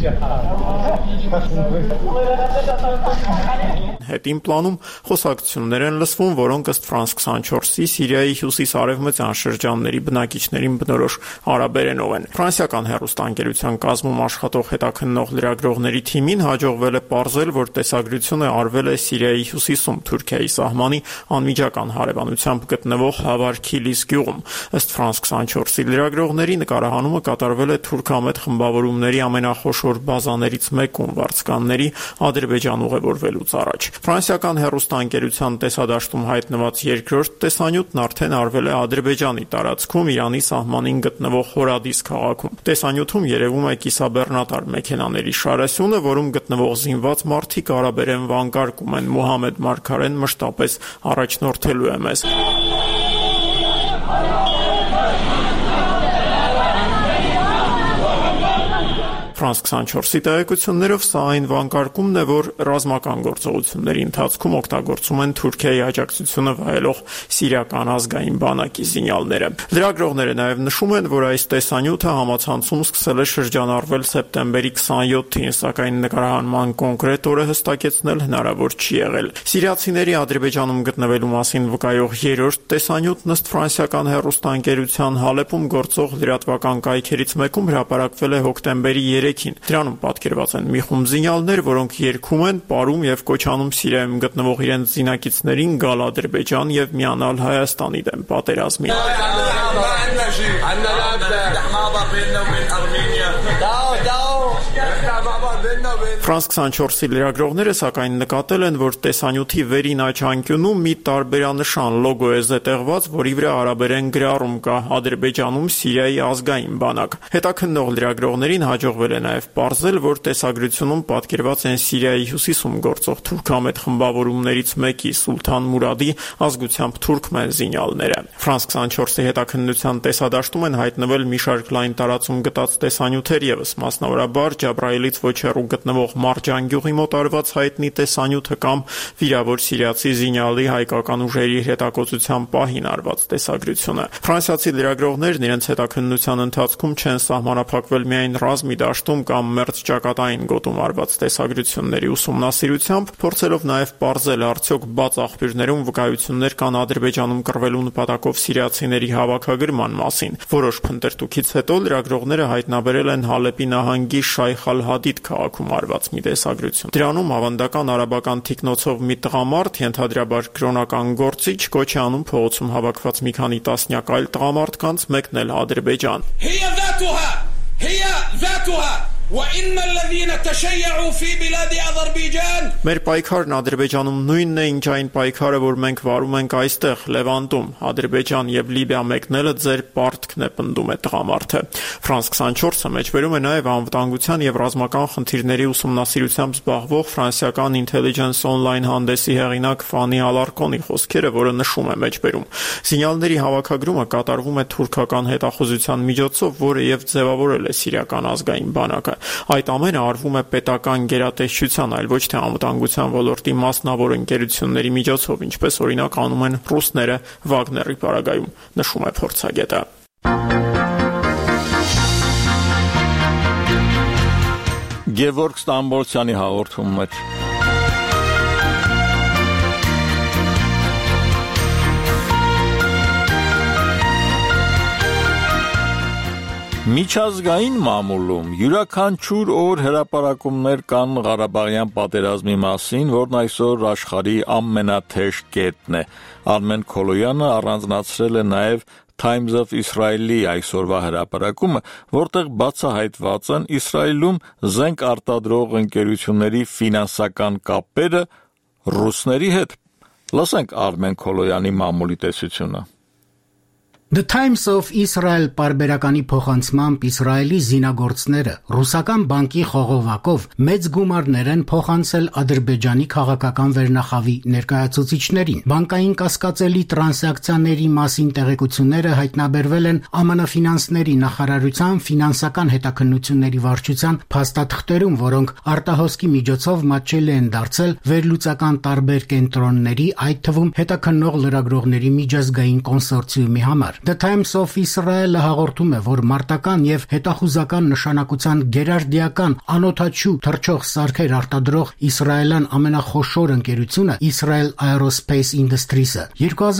Հետին պլանում խոսակցություններ են լսվում, որոնք ըստ France 24-ի Սիրիայի հյուսիս-արևմտյան շրջանների բնակիչներին բնորոշ արաբերենով են։ Ֆրանսիական հեռուստաընկերության կազմում աշխատող հետաքննող լրագրողների թիմին հաջողվել է պարզել, որ տեսագրությունը արվել է Սիրիայի հյուսիսում Թուրքիայի սահմանի անմիջական հարևանությամբ գտնվող Հավար Քիլիս գյուղում։ Ըստ France 24-ի լրագրողների նկարահանումը կատարվել է թուրքամետ խմբավորումների ամենախոշոր բազաներից մեկում վարձկանների Ադրբեջան ուղևորվելուց առաջ։ Ֆրանսիական հեռուստաընկերության տեսադաշտում հայտնված երկրորդ տեսանյութն արդեն արվել է Ադրբեջանի տարածքում Իրանի սահմանին գտնվող Հորադիս քաղաքում։ Տեսանյութում երևում է կիսաբեռնատար մեքենաների շարասյունը, որում գտնվող զինված մարդիկ արաբերեն վանկարկում են Մուհամեդ Մարգարեն մշտապես առաջնորդելու է մեզ։ France 24-ի տեղեկություններով սա այն վանկարկումն է, որ ռազմական գործողությունների ընթացքում օգտագործում են Թուրքիայի աջակցությունը վայելող սիրիական ազգային բանակի զինյալները։ Լրագրողները նաև նշում են, որ այս տեսանյութը համացանցում սկսել է շրջանառվել սեպտեմբերի 27-ին, սակայն նկարահանման կոնկրետ օրը հստակեցնել հնարավոր չի եղել։ Սիրիացիների Ադրբեջանում գտնվելու մասին վկայող երրորդ տեսանյութն ըստ ֆրանսիական հեռուստաընկերության Հալեպում գործող լրատվական կայքերից մեկում հրապարակվել է հոկտեմբերի 3-ին։ Դրանում պատկերված են մի խումբ զինյալներ, որոնք երգում են, պարում եւ կոչանում Սիրիայում գտնվող իրենց զինակիցներին գալ Ադրբեջան եւ միանալ Հայաստանի դեմ պատերազմին։ France 24-ի լրագրողները սակայն նկատել են, որ տեսանյութի վերին աչանկյունում մի տարբերանշան լոգո է զետեղված, որի վրա արաբերեն գրառում կա Ադրբեջանում Սիրիայի ազգային բանակ։ Հետաքննող լրագրողներին հաջողվել է նաև պարզել, որ տեսագրությունում պատկերված են Սիրիայի հյուսիսում գործող թուրքամետ խմբավորումներից մեկի Սուլթան Մուրադի ազգությամբ թուրքմեն զինյալները։ France 24-ի հետաքննության տեսադաշտում են հայտնվել մի շարք լայն տարածում գտած տեսանյութեր ևս, մասնավորաբար Ջաբրայելից ոչ հեռու գտնվող Մարջան գյուղի մոտ արված հայտնի տեսանյութը կամ վիրավոր սիրիացի զինյալի հայկական ուժերի հետակոծության պահին արված տեսագրությունը։ Ֆրանսիացի լրագրողներն իրենց հետաքննության ընթացքում չեն սահմանափակվել միայն ռազմի դաշտում կամ մերձ ճակատային գոտում արված տեսագրությունների ուսումնասիրությամբ, փորձելով նաև պարզել արդյոք բաց աղբյուրներում վկայություններ կան Ադրբեջանում կռվելու նպատակով սիրիացիների հավաքագրման մասին։ Որոշ փնտրտուքից հետո լրագրողները հայտնաբերել են Հալեպի նահանգի Շայխ Ալ-Հադիդ քաղաքում արված մի տեսագրություն։ Դրանում ավանդական արաբական թիկնոցով մի տղամարդ, ենթադրաբար կրոնական գործիչ, կոչ է անում փողոցում հավաքված մի քանի տասնյակ այլ տղամարդկանց մեկնել Ադրբեջան։ Մեր պայքարն Ադրբեջանում նույնն է, ինչ այն պայքարը, որ մենք վարում ենք այստեղ, Լևանտում, Ադրբեջան եւ Լիբիա մեկնելը ձեր պարտքն է, պնդում է տղամարդը։ France 24-ը մեջբերում է նաև անվտանգության եւ ռազմական խնդիրների ուսումնասիրությամբ զբաղվող ֆրանսիական Intelligence Online հանդեսի հեղինակ Ֆանի Ալարկոնի խոսքերը, որը նշում է մեջբերում. Զինյալների հավաքագրումը կատարվում է թուրքական հետախուզության միջոցով, որը եւ ձևավորել է սիրիական ազգային բանակը։ Այդ ամենը արվում է պետական գերատեսչության, այլ ոչ թե անվտանգության ոլորտի մասնավոր ընկերությունների միջոցով, ինչպես օրինակ անում են ռուսները Վագների պարագայում, նշում է փորձագետը։ Գևորգ Ստամբոլցյանի հաղորդում մեջ։ Միջազգային մամուլում յուրաքանչյուր օր հրապարակումներ կան Ղարաբաղյան պատերազմի մասին, որն այսօր աշխարհի ամենաթեժ կետն է։ Արմեն Քոլոյանը առանձնացրել է նաև Times of Israel-ի այսօրվա հրապարակումը, որտեղ բացահայտված են Իսրայելում զենք արտադրող ընկերությունների ֆինանսական կապերը ռուսների հետ։ Լսենք Արմեն Քոլոյանի մամուլի տեսությունը։ The Times of Israel պարբերականի փոխանցմամբ Իսրայելի զինագործները ռուսական բանկի խողովակով մեծ գումարներ են փոխանցել Ադրբեջանի քաղաքական վերնախավի ներկայացուցիչներին։ Բանկային կասկածելի տրանզակցիաների մասին տեղեկությունները հայտնաբերվել են ԱՄՆ ֆինանսների նախարարության ֆինանսական հետաքննությունների վարչության փաստաթղթերում, որոնք արտահոսքի միջոցով մատչելի են դարձել վերլուծական տարբեր կենտրոնների, այդ թվում հետաքննող լրագրողների միջազգային կոնսորցիումի համար։ The Times of Israel-ը հաղորդում է, որ մարտական եւ հետախուզական նշանակության գերարդիական անօթաչու թռչող սարքեր արտադրող իսրայելյան ամենախոշոր ընկերությունը Israel Aerospace Industries-ը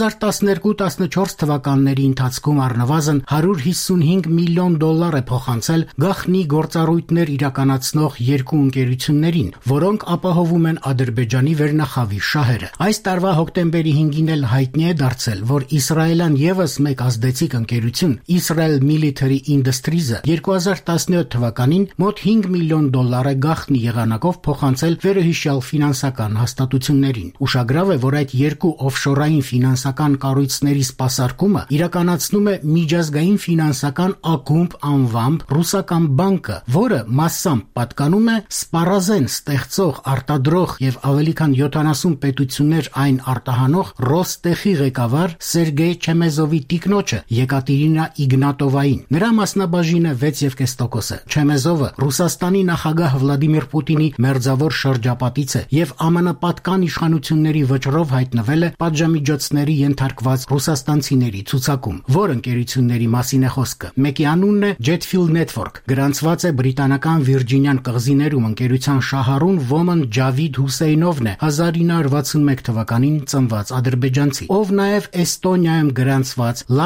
2012-14 թվականների ընթացքում առնվազն $155 միլիոն է փոխանցել գաղտնի գործառույթներ իրականացնող երկու ընկերություններին, որոնք ապահովում են Ադրբեջանի վերնախավի շահերը։ Այս տարվա հոկտեմբերի 5-ին էլ հայտնի է դարձել, որ իսրայելյան եւս մեկ ազդեցիկ ընկերություն Israel Military Industries-ը 2017 թվականին մոտ $5 միլիոն է գաղտնի եղանակով փոխանցել վերոհիշյալ ֆինանսական հաստատություններին։ Ուշագրավ է, որ այդ երկու օֆշորային ֆինանսական կառույցների սպասարկումը իրականացնում է միջազգային ֆինանսական ակումբ անվամբ ռուսական բանկը, որը մասամբ պատկանում է սպառազեն ստեղծող, արտադրող եւ ավելի քան 70 պետություններ այն արտահանող Ռոստեխի ղեկավար Սերգեյ Չեմեզովի տիկնոջը Եկատերինա Իգնատովային։ Նրա մասնաբաժինը 6.5%-ը։ Չեմեզովը Ռուսաստանի նախագահ Վլադիմիր Պուտինի մերձավոր շրջապատից է եւ ԱՄՆ պատկան իշխանությունների վճռով հայտնվել է պատժամիջոցների ենթարկված ռուսաստանցիների ցուցակում։ Որ ընկերությունների մասին է խոսքը։ Մեկի անունն է Jetfield Network, գրանցված է բրիտանական Վիրջինյան կղզիներում ընկերության շահառուն Ոմն Ջավիդ Հուսեյնովն է 1961 թվականին ծնված ադրբեջանցի, ով նաեւ Էստոնիայում գրանցված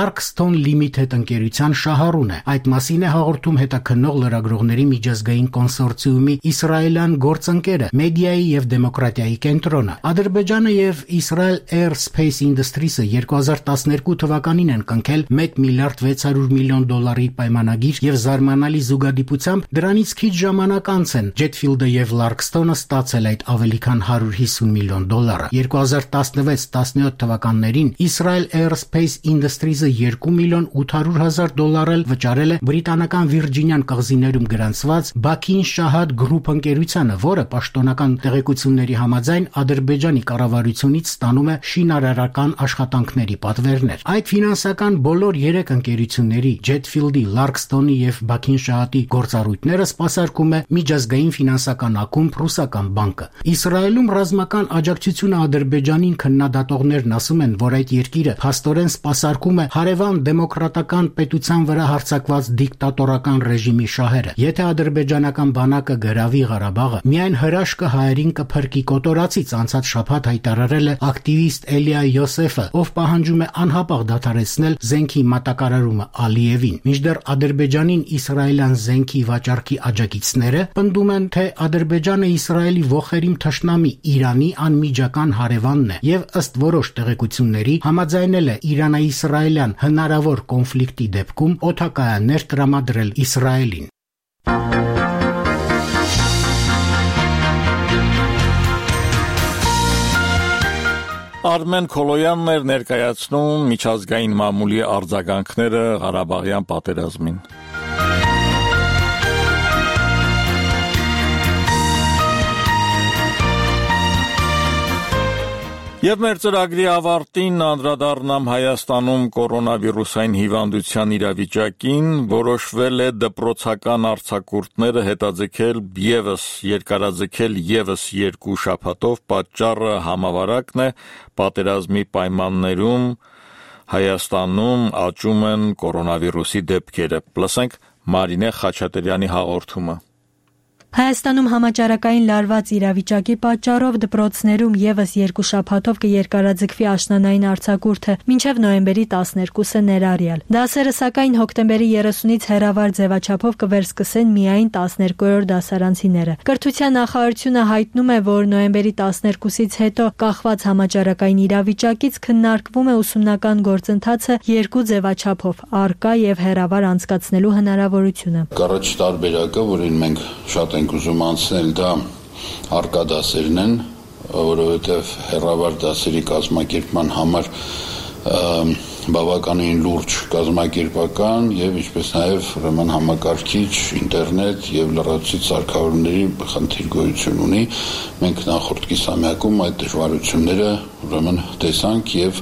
Larkstone Limited ընկերության շահառուն է։ Այդ մասին է հաղորդում հետաքննող լրագրողների միջազգային կոնսորցիումի իսրայելյան գործընկերը Մեդիայի եւ դեմոկրատիայի կենտրոնը։ Ադրբեջանը եւ Israel Aerospace Industries-ը 2012 թվականին են կնքել $1 միլիարդ 600 միլիոն պայմանագիր եւ զարմանալի զուգադիպությամբ դրանից քիչ ժամանակ անց են Jet-Field-ը եւ Larkstone-ը ստացել այդ ավելի քան $150 միլիոն։ 2016-17 թվականներին Israel Aerospace Industries-ը $2 միլիոն 800 հազար էլ վճարել է բրիտանական Վիրջինյան կղզիներում գրանցված Bakin Shahad Group ընկերությանը, որը պաշտոնական տեղեկությունների համաձայն Ադրբեջանի կառավարությունից ստանում է շինարարական աշխատանքների պատվերներ։ Այդ ֆինանսական բոլոր 3 ընկերությունների Jet-Field-ի, Larkstone-ի եւ Bakin Shahad-ի գործառույթները սպասարկում է միջազգային ֆինանսական ակումբ ռուսական բանկը։ Իսրայելում ռազմական աջակցությունը Ադրբեջանին քննադատողներն ասում են, որ այդ երկիրը փաստորեն սպասարկում է հարևան դեմոկրատական պետության վրա հարձակված դիկտատորական ռեժիմի շահերը։ Եթե ադրբեջանական բանակը գրավի Ղարաբաղը, միայն հրաշքը հայերին կփրկի կոտորածից անցած շաբաթ հայտարարել է ակտիվիստ Էլիա Յոսեֆը, ով պահանջում է անհապաղ դադարեցնել զենքի մատակարարումը Ալիևին։ Մինչդեռ Ադրբեջանին իսրայելյան զենքի վաճառքի աջակիցները պնդում են, թե Ադրբեջանը Իսրայելի ողերիմ թշնամի Իրանի անմիջական հարևանն է եւ ըստ որոշ տեղեկությունների համաձայնել է Իրանա-իսրայելյան հնարավոր կոնֆլիկտի դեպքում օդակայաններ տրամադրել Իսրայելին։ Արմեն Քոլոյանն էր ներկայացնում միջազգային մամուլի արձագանքները Ղարաբաղյան պատերազմին։ Եվ մեր ծրագրի ավարտին անդրադառնամ Հայաստանում կորոնավիրուսային հիվանդության իրավիճակին, որոշվել է դպրոցական արձակուրդները հետաձգել եւս 2 շաբաթով, պատճառը համավարակն է, պատերազմի պայմաններում Հայաստանում աճում են կորոնավիրուսի դեպքերը։ Լսենք Մարինե Խաչատրյանի հաղորդումը։ Հայաստանում համաճարակային լարված իրավիճակի պատճառով դպրոցներում եւս 2 շաբաթով կերկարաձգվի աշնանային արձակուրդը մինչև նոյեմբերի 12-ը ներառյալ։ Դասերը սակայն հոկտեմբերի 30-ից հեռավար ձևաչափով կվերսկսեն միայն 12-րդ դասարանցիները։ Կրթության նախարարությունը հայտնում է, որ նոյեմբերի 12-ից հետո կախված համաճարակային իրավիճակից քննարկվում է ուսումնական գործընթացը 2 ձևաչափով՝ առկա եւ հեռավար անցկացնելու հնարավորությունը։ Առաջ տարբերակը, որին մենք շատ ենք ուզում անցնել, դա առկա դասերն են, որովհետև հեռավար դասերի կազմակերպման համար բավականին լուրջ կազմակերպական եւ ինչպես նաեւ ուրեմն համակարգիչ, ինտերնետ եւ լրացուցիչ սարքավորումների խնդիր գոյություն ունի։ Մենք նախորդ կիսամյակում այդ դժվարությունները ուրեմն տեսանք եւ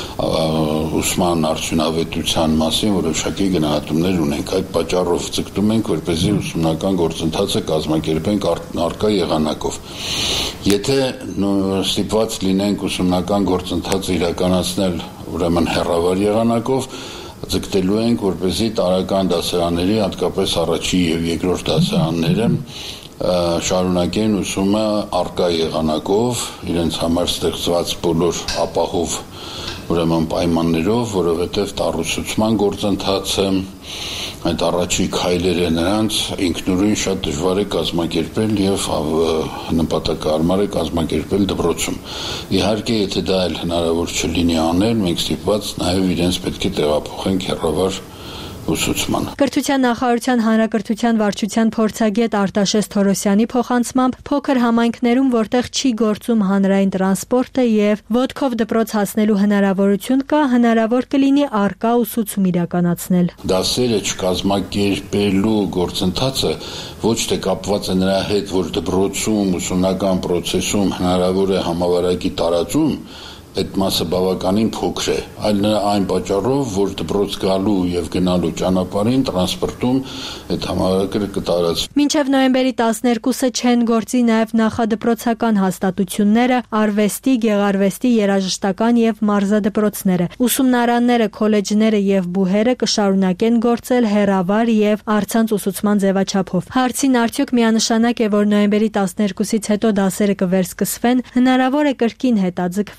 ուսման արդյունավետության մասին որոշակի գնահատումներ ունենք։ Այդ պատճառով ձգտում ենք, որպեսզի ուսումնական գործընթացը կազմակերպենք առկա եղանակով։ Եթե ստիպված լինենք ուսումնական գործընթացը իրականացնել ուրեմն հեռավար եղանակով, ձգտելու ենք, որպեսզի տարրական դասարանների, հատկապես առաջի եւ երկրորդ դասարանները շարունակեն ուսումը առկա եղանակով, իրենց համար ստեղծված բոլոր ապահով ուրեմն պայմաններով, որովհետև տառուսուցման գործընթացը այդ առաջի քայլերը նրանց ինքնուրույն շատ դժվար է կազմակերպել եւ նպատակահարմար է կազմակերպել դպրոցում։ Իհարկե, եթե դա էլ հնարավոր չլինի անել, մենք ստիպված նաեւ իրենց պետք է տեղափոխենք հեռավար ուսուցման։ Կրթության նախարարության հանրակրթության վարչության փորձագետ Արտաշես Թորոսյանի փոխանցմամբ փոքր համայնքներում, որտեղ չի գործում հանրային տրանսպորտը եւ ոտքով դպրոց հասնելու հնարավորություն կա, հնարավոր կլինի առկա ուսուցում իրականացնել։ Դասերը չկազմակերպելու գործընթացը ոչ թե կապված է նրա հետ, որ դպրոցում ուսումնական process-ում հնարավոր է համավարակի տարածում, այդ մասը բավականին փոքր է, այլ այն պատճառով, որ դպրոց գալու եւ գնալու ճանապարհին տրանսպորտում այդ համավարակը կտարածվի։ Մինչև նոյեմբերի 12-ը չեն գործի նաեւ նախադպրոցական հաստատությունները, արվեստի, գեղարվեստի, երաժշտական եւ մարզադպրոցները։ Ուսումնարանները, քոլեջները եւ բուհերը կշարունակեն գործել հեռավար եւ առցանց ուսուցման ձևաչափով։ Հարցին արդյոք միանշանակ է, որ նոյեմբերի 12-ից հետո դասերը կվերսկսվեն, հնարավոր է կրկին հետաձգվեն,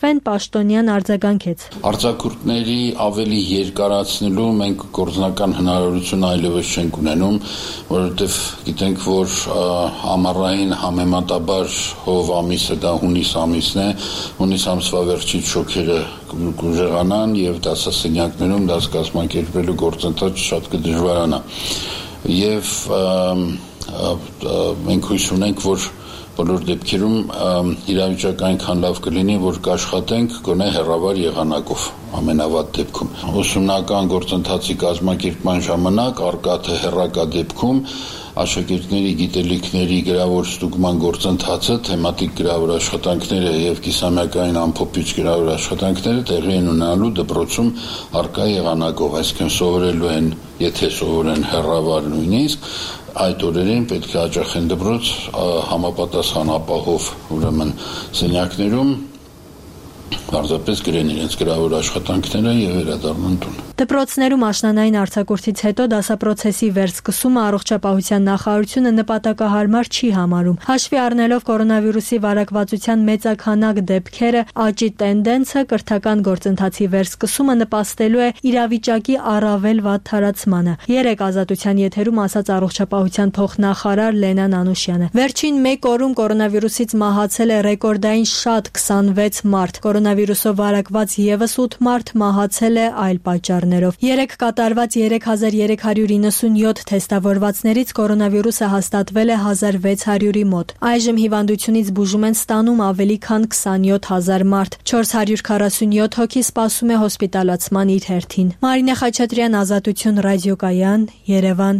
պաշտոնյան արձագանքեց. Արձակուրդների ավելի երկարացնելու մենք գործնական հնարավորություն այլևս չենք ունենում, որովհետև գիտենք, որ ամառային համեմատաբար հով ամիսը դա հունիս ամիսն է, հունիս ամսվա վերջից շոկերը կուժեղանան եւ դասասենյակներում դաս կազմակերպելու գործընթաց շատ կդժվարանա։ Եվ մենք հույս ունենք, որ բոլոր դեպքերում իրավիճակը այնքան լավ կլինի, որ կաշխատենք գոնե հեռավար եղանակով ամենավատ դեպքում։ Ուսումնական գործընթացի կազմակերպման ժամանակ արկա թե հեռակա դեպքում աշակերտների գիտելիքների գրավոր ստուգման գործընթացը, թեմատիկ գրավոր աշխատանքները եւ կիսամյակային ամփոփիչ գրավոր աշխատանքները տեղի են ունենալու դպրոցում արկա եղանակով, այսինքն սովորելու են, եթե սովորեն հեռավար նույնիսկ, այդ օրերին պետք է հաճախեն դպրոց համապատասխան ապահով ուրեմն սենյակներում պարզապես գրեն իրենց գրավոր աշխատանքները եւ վերադառնան տուն։ Դպրոցներում աշնանային արձակուրդից հետո դասապրոցեսի վերսկսումը առողջապահության նախարարությունը նպատակահարմար չի համարում։ Հաշվի առնելով կորոնավիրուսի վարակվածության մեծաքանակ դեպքերը, աճի տենդենսը կրթական գործընթացի վերսկսումը նպաստելու է իրավիճակի առավել վատ թարացմանը։ Երեկ Ազատության եթերում ասաց առողջապահության փոխնախարար Լենան Անուշյանը։ Վերջին 1 օրում կորոնավիրուսից մահացել է ռեկորդային շատ 26 մարդ։ Կորոնավիրուսով վարակված եւս 8 մարդ մահացել է այլ պատճառներով։ Երեկ կատարված 3397 թեստավորվածներից կորոնավիրուսը հաստատվել է 1600-ի մոտ։ Այժմ հիվանդությունից բուժում են ստանում ավելի քան 27000 մարդ։ 447 հոգի սպասում է հոսպիտալացման իր հերթին։ Մարինե Խաչատրյան, Ազատություն ռադիոկայան, Երևան։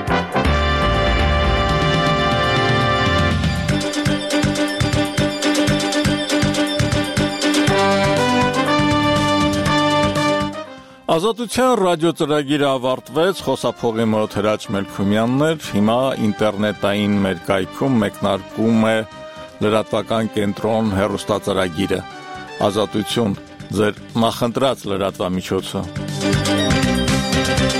Ազատության ռադիոծրագիրը ավարտվեց, խոսափողի մոտ Հրաչ Մելքումյանն էր, հիմա ինտերնետային մեր կայքում մեկնարկում է լրատվական կենտրոն հեռուստածրագիրը, Ազատություն, ձեր նախընտրած լրատվամիջոցը։